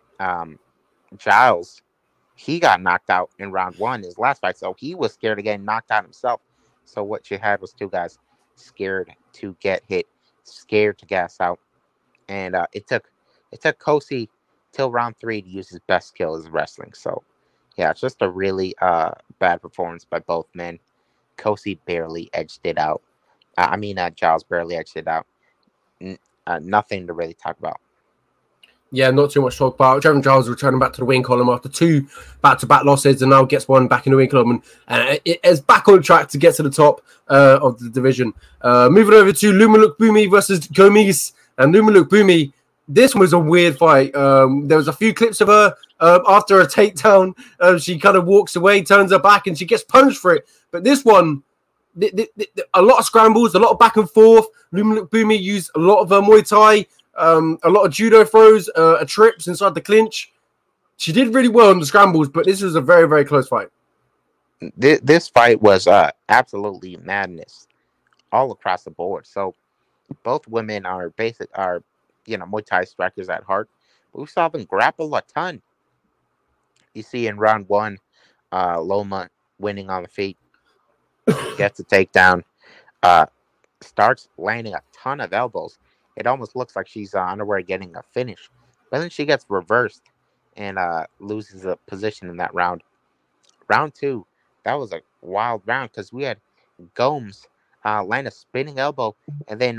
S4: Giles, he got knocked out in round 1, his last fight. So he was scared of getting knocked out himself. So what you had was 2 guys scared to get hit. scared to gas out, and it took Kosi till round 3 to use his best skill as wrestling. So yeah, it's just a really bad performance by both men. Kosi barely edged it out. Giles barely edged it out. Nothing to really talk about.
S1: Yeah, not too much to talk about. Trevor Giles returning back to the win column after 2 back-to-back losses, and now gets one back in the win column, and it is back on track to get to the top of the division. Moving over to Lumalook Bumi versus Gomez, and Lumalook Bumi. This was a weird fight. There was a few clips of her after a takedown. She kind of walks away, turns her back, and she gets punished for it. But this one, a lot of scrambles, a lot of back and forth. Lumalook Bumi used a lot of Muay Thai. A lot of judo throws, trips inside the clinch. She did really well in the scrambles, but this was a very, very close fight.
S4: This fight was absolutely madness all across the board. So both women are Muay Thai strikers at heart. But we saw them grapple a ton. You see in round 1, Loma winning on the feet, gets a takedown, starts landing a ton of elbows. It almost looks like she's on her way getting a finish. But then she gets reversed and loses a position in that round. Round 2, that was a wild round because we had Gomes land a spinning elbow, and then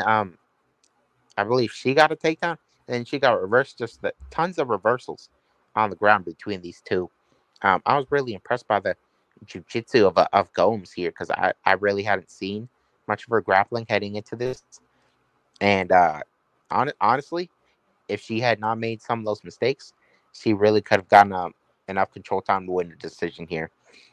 S4: I believe she got a takedown, and then she got reversed. Just tons of reversals on the ground between these two. I was really impressed by the jiu-jitsu of Gomes here because I really hadn't seen much of her grappling heading into this. And honestly, if she had not made some of those mistakes, she really could have gotten enough control time to win the decision here.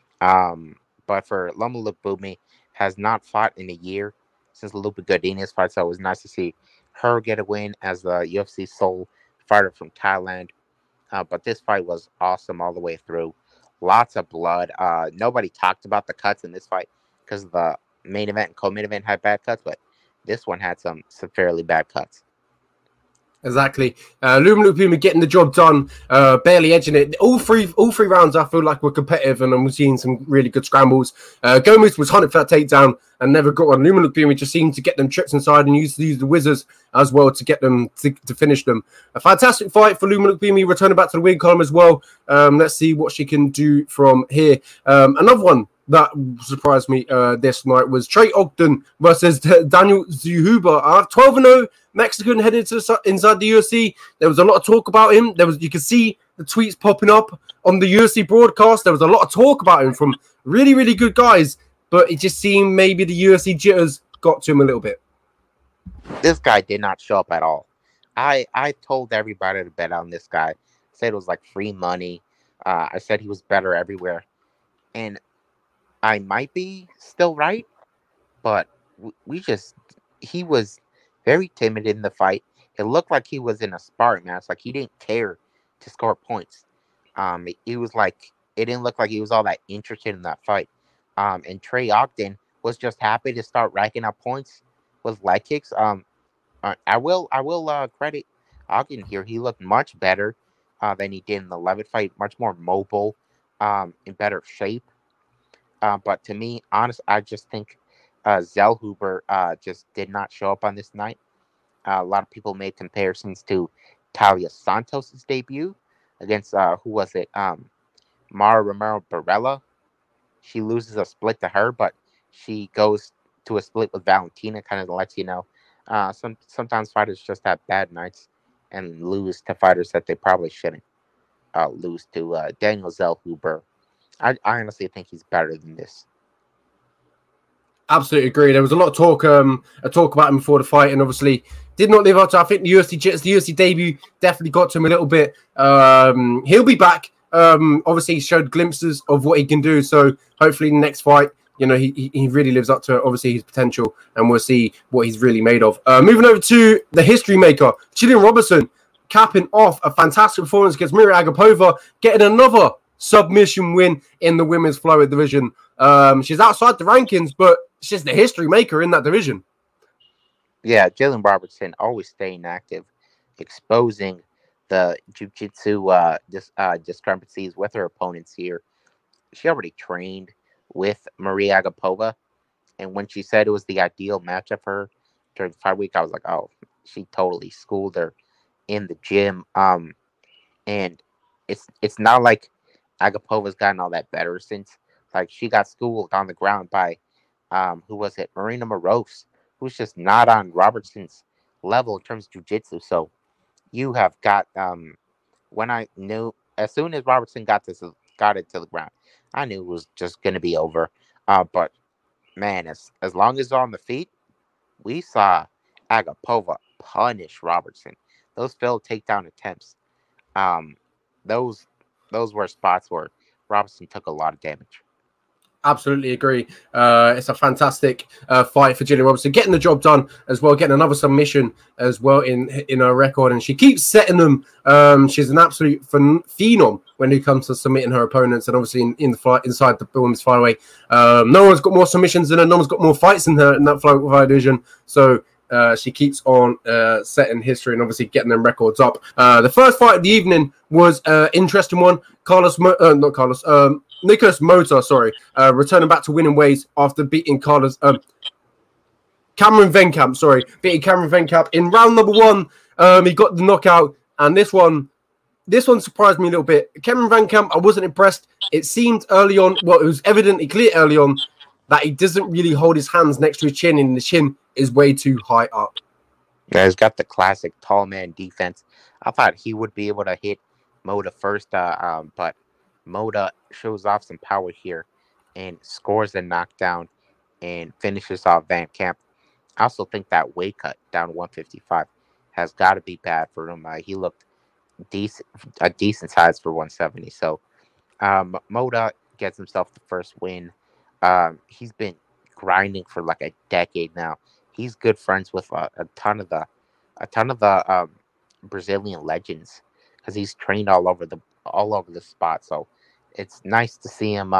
S4: But for Lumalook Bumi, has not fought in a year since Lupa Godinez fight, so it was nice to see her get a win as the UFC sole fighter from Thailand. But this fight was awesome all the way through. Lots of blood. Nobody talked about the cuts in this fight because the main event and co-main event had bad cuts, but this one had some fairly bad cuts.
S1: Exactly. Lumalook Bumi getting the job done, barely edging it. All three rounds I feel like were competitive, and I'm seeing some really good scrambles. Gomez was hunting for that takedown and never got one. Lumalook Bumi just seemed to get them trips inside and used to use the Wizards as well to get them to finish them. A fantastic fight for Lumalook Bumi, returning back to the win column as well. Let's see what she can do from here. Another one that surprised me this night was Trey Ogden versus Daniel Zhuhua. 12-0 Mexican headed to inside the UFC. There was a lot of talk about him. You could see the tweets popping up on the UFC broadcast. There was a lot of talk about him from really, really good guys, but it just seemed maybe the UFC jitters got to him a little bit.
S4: This guy did not show up at all. I told everybody to bet on this guy. I said it was like free money. I said he was better everywhere. And I might be still right, but he was very timid in the fight. It looked like he was in a sparring match. Like he didn't care to score points. It didn't look like he was all that interested in that fight. And Trey Ogden was just happy to start racking up points with leg kicks. I will credit Ogden here. He looked much better than he did in the Levitt fight. Much more mobile, in better shape. But to me, honestly, I just think Zellhuber just did not show up on this night. A lot of people made comparisons to Talia Santos' debut against, who was it? Mara Romero Barella. She loses a split to her, but she goes to a split with Valentina, kind of lets you know. Sometimes fighters just have bad nights and lose to fighters that they probably shouldn't lose to. Daniel Zellhuber, I honestly think he's better than this.
S1: Absolutely agree. There was a lot of talk about him before the fight, and obviously did not live up to. I think the UFC debut definitely got to him a little bit. He'll be back. Obviously, he showed glimpses of what he can do. So hopefully, in the next fight, he really lives up to obviously his potential, and we'll see what he's really made of. Moving over to the history maker, Gillian Robertson, capping off a fantastic performance against Miria Agapova, getting another submission win in the women's flyweight division. She's outside the rankings, but she's the history maker in that division.
S4: Yeah, Gillian Robertson always staying active, exposing the jiu-jitsu discrepancies with her opponents here. She already trained with Maria Agapova, and when she said it was the ideal matchup for her, during the fight week, I was like, oh, she totally schooled her in the gym. And it's not like Agapova's gotten all that better since. Like, she got schooled on the ground by who was it? Marina Moroz, who's just not on Robertson's level in terms of jiu-jitsu. So you have got when I knew as soon as Robertson got it to the ground, I knew it was just gonna be over. But man, as long as on the feet, we saw Agapova punish Robertson. Those failed takedown attempts. Um, those those were spots where Robertson took a lot of damage.
S1: Absolutely agree. It's a fantastic fight for Gillian Robertson, getting the job done as well, getting another submission as well in her record, and she keeps setting them. She's an absolute phenom when it comes to submitting her opponents, and obviously in the fight inside the women's flyweight, no one's got more submissions than her. No one's got more fights in her in that flyweight division. So she keeps on setting history and obviously getting them records up. The first fight of the evening was an interesting one. Nicholas Mota, returning back to winning ways after beating Cameron Venkamp, beating Cameron Venkamp in round number 1. He got the knockout, and this one surprised me a little bit. Cameron Venkamp, I wasn't impressed. It seemed early on, well, it was evidently clear early on that he doesn't really hold his hands next to his chin, and the chin is way too high up.
S4: Yeah, he's got the classic tall man defense. I thought he would be able to hit Mota first, but Mota shows off some power here and scores a knockdown and finishes off Van Camp. I also think that weight cut down to 155 has got to be bad for him. He looked a decent size for 170. So Mota gets himself the first win. He's been grinding for like a decade now. He's good friends with a ton of the Brazilian legends because he's trained all over the spot. So it's nice to see him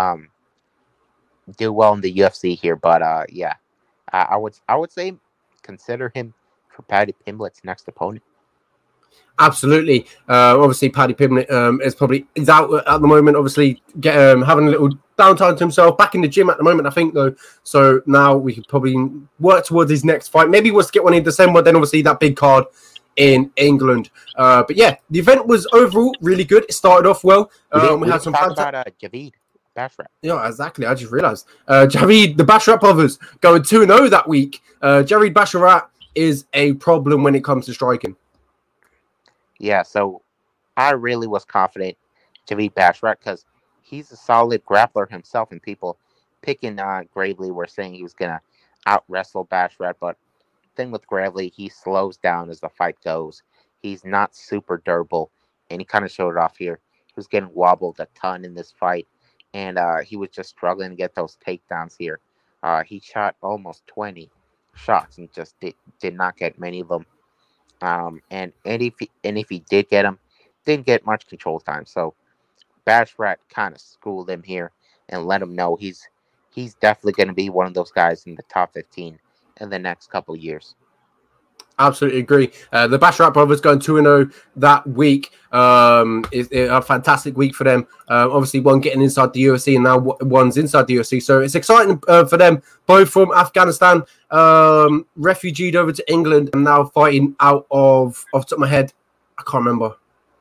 S4: do well in the UFC here. But yeah, I would say consider him for Paddy Pimblett's next opponent.
S1: Absolutely. Obviously, Paddy Pimblett is out at the moment. Obviously, having a little downtime to himself. Back in the gym at the moment, I think, though. So now we could probably work towards his next fight. Maybe he wants to get one in December. Then obviously that big card in England. But yeah, the event was overall really good. It started off well. We had some
S4: talk about Javid Basharat.
S1: Yeah, exactly. I just realized Javid, the Basharat brothers, going 2-0 that week. Javid Basharat is a problem when it comes to striking.
S4: Yeah, so I really was confident Javid Basharat because he's a solid grappler himself, and people picking on Gravely were saying he was gonna out wrestle Basharat, but thing with Gravely, he slows down as the fight goes. He's not super durable, and he kind of showed it off here. He was getting wobbled a ton in this fight, and he was just struggling to get those takedowns here. He shot almost 20 shots and just did not get many of them. And if he did get him, didn't get much control time. So Basharat kind of schooled him here and let him know he's definitely going to be one of those guys in the top 15 in the next couple of years.
S1: Absolutely agree. The Basharat brothers going 2-0 that week is a fantastic week for them. Obviously, one getting inside the UFC and now one's inside the UFC. So it's exciting for them, both from Afghanistan, refugeed over to England, and now fighting out of, off the top of my head, I can't remember.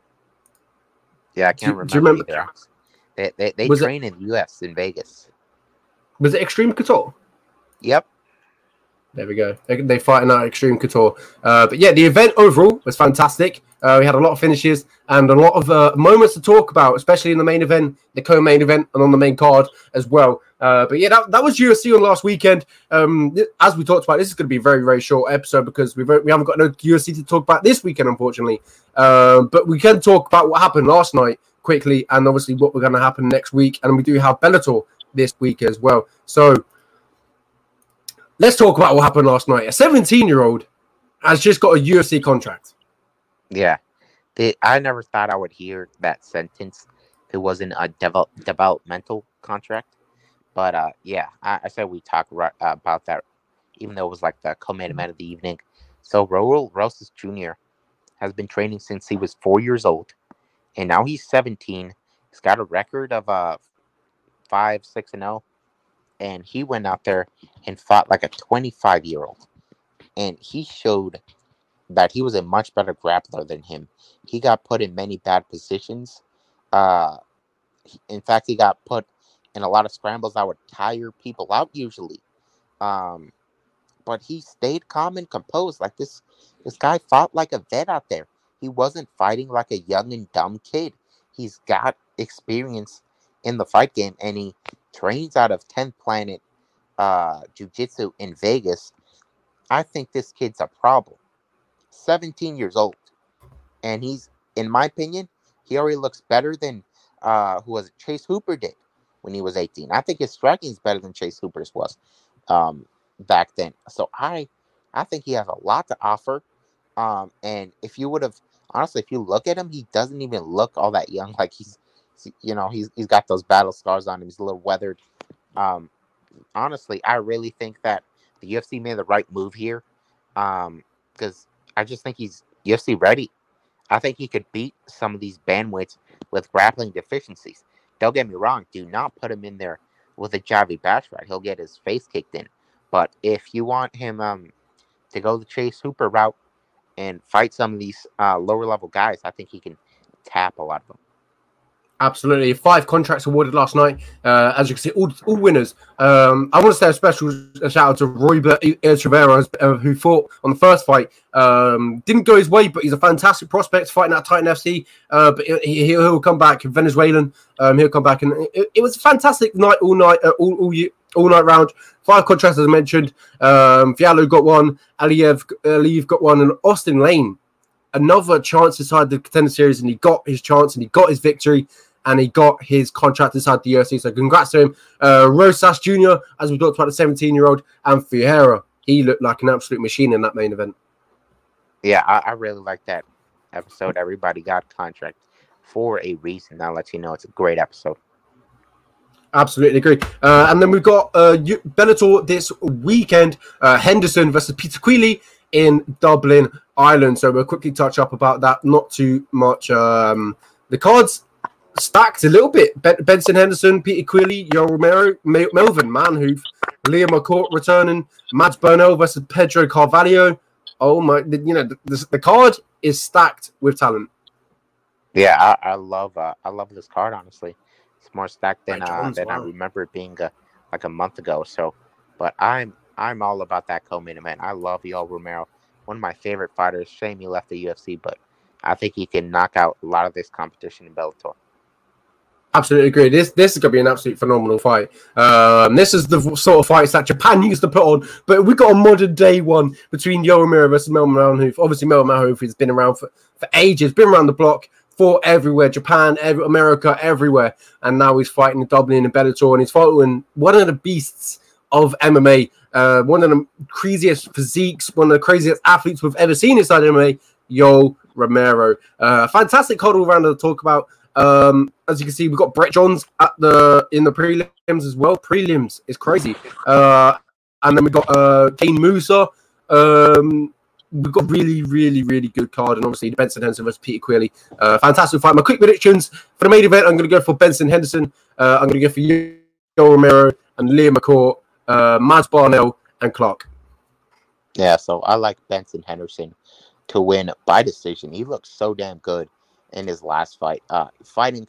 S4: Yeah, I can't remember.
S1: Do you remember?
S4: Either. They train in the US, in Vegas.
S1: Was it Extreme Couture?
S4: Yep.
S1: There we go. They fighting out Extreme Couture. But yeah, the event overall was fantastic. We had a lot of finishes and a lot of moments to talk about, especially in the main event, the co-main event, and on the main card as well. But yeah, that was UFC on last weekend. As we talked about, this is going to be a very, very short episode because we haven't got no UFC to talk about this weekend, unfortunately. But we can talk about what happened last night quickly, and obviously what we're going to happen next week. And we do have Bellator this week as well. So let's talk about what happened last night. A 17-year-old has just got a UFC contract.
S4: Yeah. I never thought I would hear that sentence. It wasn't a developmental contract. But, yeah, I said we talk about that, even though it was like the co-main event of the evening. So Raul Rosas Jr. has been training since he was 4 years old. And now he's 17. He's got a record of 5-6-0. And he went out there and fought like a 25-year-old. and he showed that he was a much better grappler than him. He got put in many bad positions. In fact, he got put in a lot of scrambles that would tire people out usually. But he stayed calm and composed. Like this guy fought like a vet out there. He wasn't fighting like a young and dumb kid. He's got experience in the fight game, and he trains out of 10th Planet Jiu-Jitsu in Vegas. I think this kid's a problem. 17 years old. And he's, in my opinion, he already looks better than Chase Hooper did when he was 18. I think his striking is better than Chase Hooper's was back then. So I think he has a lot to offer. And if you would have, honestly, if you look at him, he doesn't even look all that young. Like he's got those battle scars on him. He's a little weathered. Honestly, I really think that the UFC made the right move here. Because I just think he's UFC ready. I think he could beat some of these bantamweights with grappling deficiencies. Don't get me wrong. Do not put him in there with a Javi Basharat. He'll get his face kicked in. But if you want him to go the Chase Hooper route and fight some of these lower level guys, I think he can tap a lot of them.
S1: Absolutely. 5 contracts awarded last night. As you can see, all winners. I want to say a special shout out to Roybert Trevero, who fought on the first fight. Didn't go his way, but he's a fantastic prospect fighting at Titan FC. But he'll come back. Venezuelan. He'll come back. And it was a fantastic night, all night round. 5 contracts, as I mentioned. Fiallo got one. Aliyev got one. And Austin Lane, another chance inside the Contender Series, and he got his chance, and he got his victory, and he got his contract inside the UFC. So congrats to him. Rosas Jr., as we talked about, the 17-year-old, and Ferreira. He looked like an absolute machine in that main event.
S4: Yeah, I really like that episode. Everybody got contract for a reason. That lets you know it's a great episode.
S1: Absolutely agree. And then we've got Bellator this weekend. Henderson versus Peter Queally in Dublin, Ireland. So we'll quickly touch up about that. Not too much. The cards stacked a little bit. Benson Henderson, Peter Queally, Yoel Romero, Melvin Manhoef, Liam McCourt returning, Mads Burnell versus Pedro Carvalho. Oh my! The card is stacked with talent.
S4: Yeah, I love this card. Honestly, it's more stacked than I remember it being like a month ago. So, but I'm all about that co-main event. I love Yoel Romero, one of my favorite fighters. Shame he left the UFC, but I think he can knock out a lot of this competition in Bellator.
S1: Absolutely agree. This is going to be an absolute phenomenal fight. This is the sort of fights that Japan used to put on, but we got a modern day one between Yoel Romero versus Melvin Manhoef. Obviously, Melvin Manhoef has been around for ages, been around the block, fought everywhere, Japan, America, everywhere, and now he's fighting in Dublin in Bellator, and he's fighting one of the beasts of MMA, one of the craziest physiques, one of the craziest athletes we've ever seen inside MMA, Yoel Romero. Fantastic card all around to talk about. As you can see, we've got Brett Johns in the prelims as well. Prelims is crazy. And then we've got Kane Musa. We've got really, really, really good card. And obviously, Benson Henderson versus Peter Queally. Fantastic fight. My quick predictions for the main event, I'm going to go for Benson Henderson. I'm going to go for Yoel Romero and Liam McCourt, Mads Barnell, and Clark.
S4: Yeah, so I like Benson Henderson to win by decision. He looks so damn good in his last fight, fighting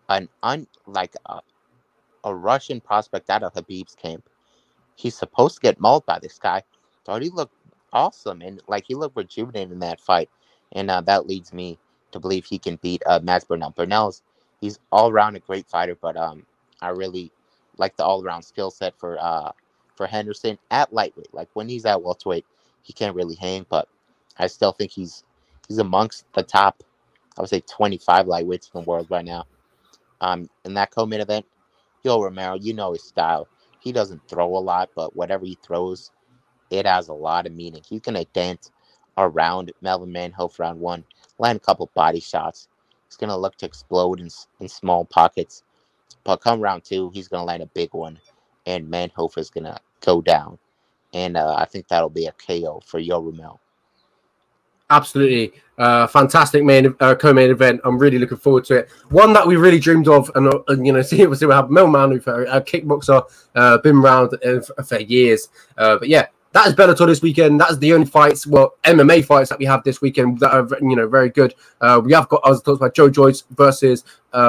S4: a Russian prospect out of Khabib's camp. He's supposed to get mauled by this guy. Thought he looked awesome, and he looked rejuvenated in that fight, and that leads me to believe he can beat Mads Burnell. He's all around a great fighter, but I really like the all around skill set for Henderson at lightweight. Like when he's at welterweight, he can't really hang, but I still think he's amongst the top, I would say 25 lightweights in the world right now. In that co-main event, Yoel Romero, you know his style. He doesn't throw a lot, but whatever he throws, it has a lot of meaning. He's going to dance around Melvin Manhoef round 1, land a couple body shots. He's going to look to explode in small pockets. But come round 2, he's going to land a big one, and Manhoef is going to go down. And I think that'll be a KO for Yoel Romero.
S1: Absolutely. Fantastic co-main event. I'm really looking forward to it. One that we really dreamed of, and see what happened. Mel Manhoef, a kickboxer, been around for years. But yeah, that is Bellator this weekend. That is the only fights, well, MMA fights that we have this weekend that are, very good. We have got, I was talking about Joe Joyce versus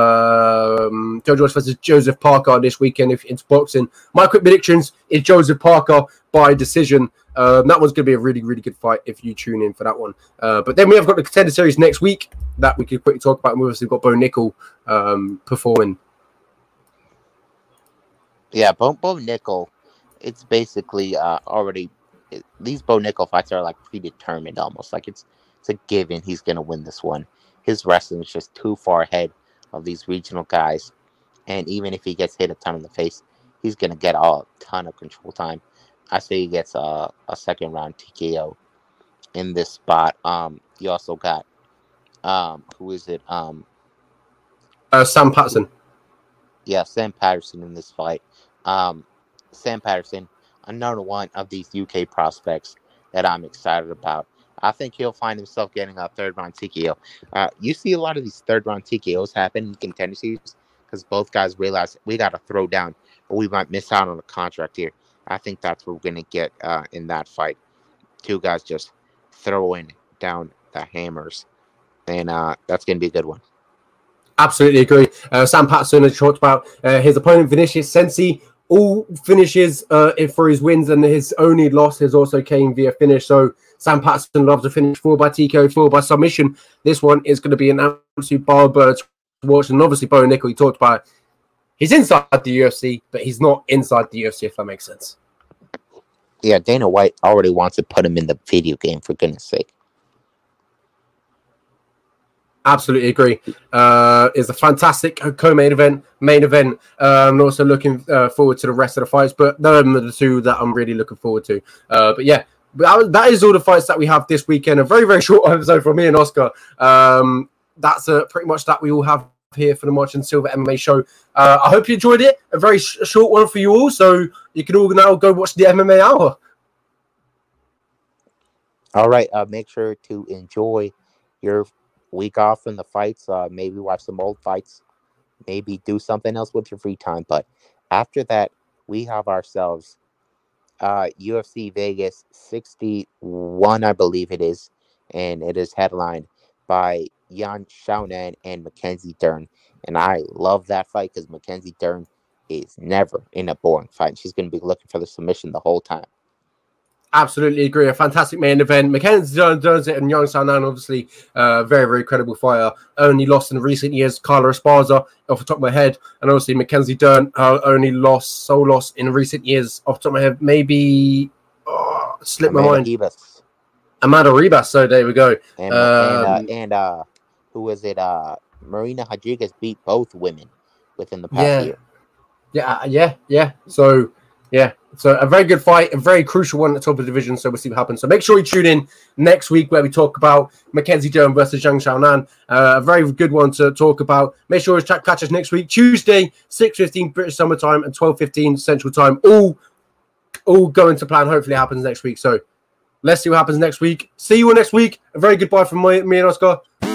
S1: Joseph Parker this weekend if it's boxing. My quick predictions is Joseph Parker by decision. That one's going to be a really, really good fight if you tune in for that one. But then we have got the Contender Series next week that we could quickly talk about. And we've obviously got Bo Nickel performing.
S4: Yeah, Bo Nickel, it's basically these Bo Nickel fights are like predetermined almost. Like it's a given he's going to win this one. His wrestling is just too far ahead of these regional guys. And even if he gets hit a ton in the face, he's going to get a ton of control time. I say he gets a second round TKO in this spot. You also got who is it?
S1: Sam Patterson.
S4: Yeah, Sam Patterson in this fight. Sam Patterson, another one of these UK prospects that I'm excited about. I think he'll find himself getting a third round TKO. You see a lot of these third round TKOs happen in Contender Series because both guys realize we got to throw down or we might miss out on a contract here. I think that's what we're going to get in that fight. Two guys just throwing down the hammers. And that's going to be a good one.
S1: Absolutely agree. Sam Patterson has talked about his opponent, Vinicius Sensi. All finishes for his wins, and his only loss has also came via finish. So Sam Patterson loves to finish 4 by TKO, 4 by submission. This one is going to be an absolute barber to watch. And obviously, Bo Nickel, he talked about he's inside the UFC, but he's not inside the UFC, if that makes sense.
S4: Yeah, Dana White already wants to put him in the video game, for goodness sake.
S1: Absolutely agree. It's a fantastic co-main event, main event. I'm also looking forward to the rest of the fights, but those are the two that I'm really looking forward to. But yeah, that is all the fights that we have this weekend. A very, very short episode from me and Oscar. That's pretty much that we all have here for the March and Silver MMA show. I hope you enjoyed it. A very short one for you all, so you can all now go watch the MMA Hour.
S4: All right, make sure to enjoy your week off from the fights. Maybe watch some old fights. Maybe do something else with your free time. But after that, we have ourselves UFC Vegas 61, I believe it is, and it is headlined by Yan Xiaonan and Mackenzie Dern. And I love that fight because Mackenzie Dern is never in a boring fight. She's going to be looking for the submission the whole time.
S1: Absolutely agree. A fantastic main event. Mackenzie Dern does it, and Yan Xiaonan, obviously, very, very credible fighter. Only lost in recent years, Carla Esparza, off the top of my head. And obviously, Mackenzie Dern only lost in recent years, off the top of my head. Maybe, slipped my mind. Amanda Ribas. So there we go.
S4: And who was it? Marina Rodriguez beat both women within the past year.
S1: Yeah. So a very good fight, a very crucial one at the top of the division. So we'll see what happens. So make sure you tune in next week where we talk about Mackenzie Dern versus Yan Xiaonan. A very good one to talk about. Make sure you catch us next week, Tuesday, 6:15 British Summer Time and 12:15 Central Time. All going to plan. Hopefully it happens next week. So let's see what happens next week. See you all next week. A very good bye from me and Oscar.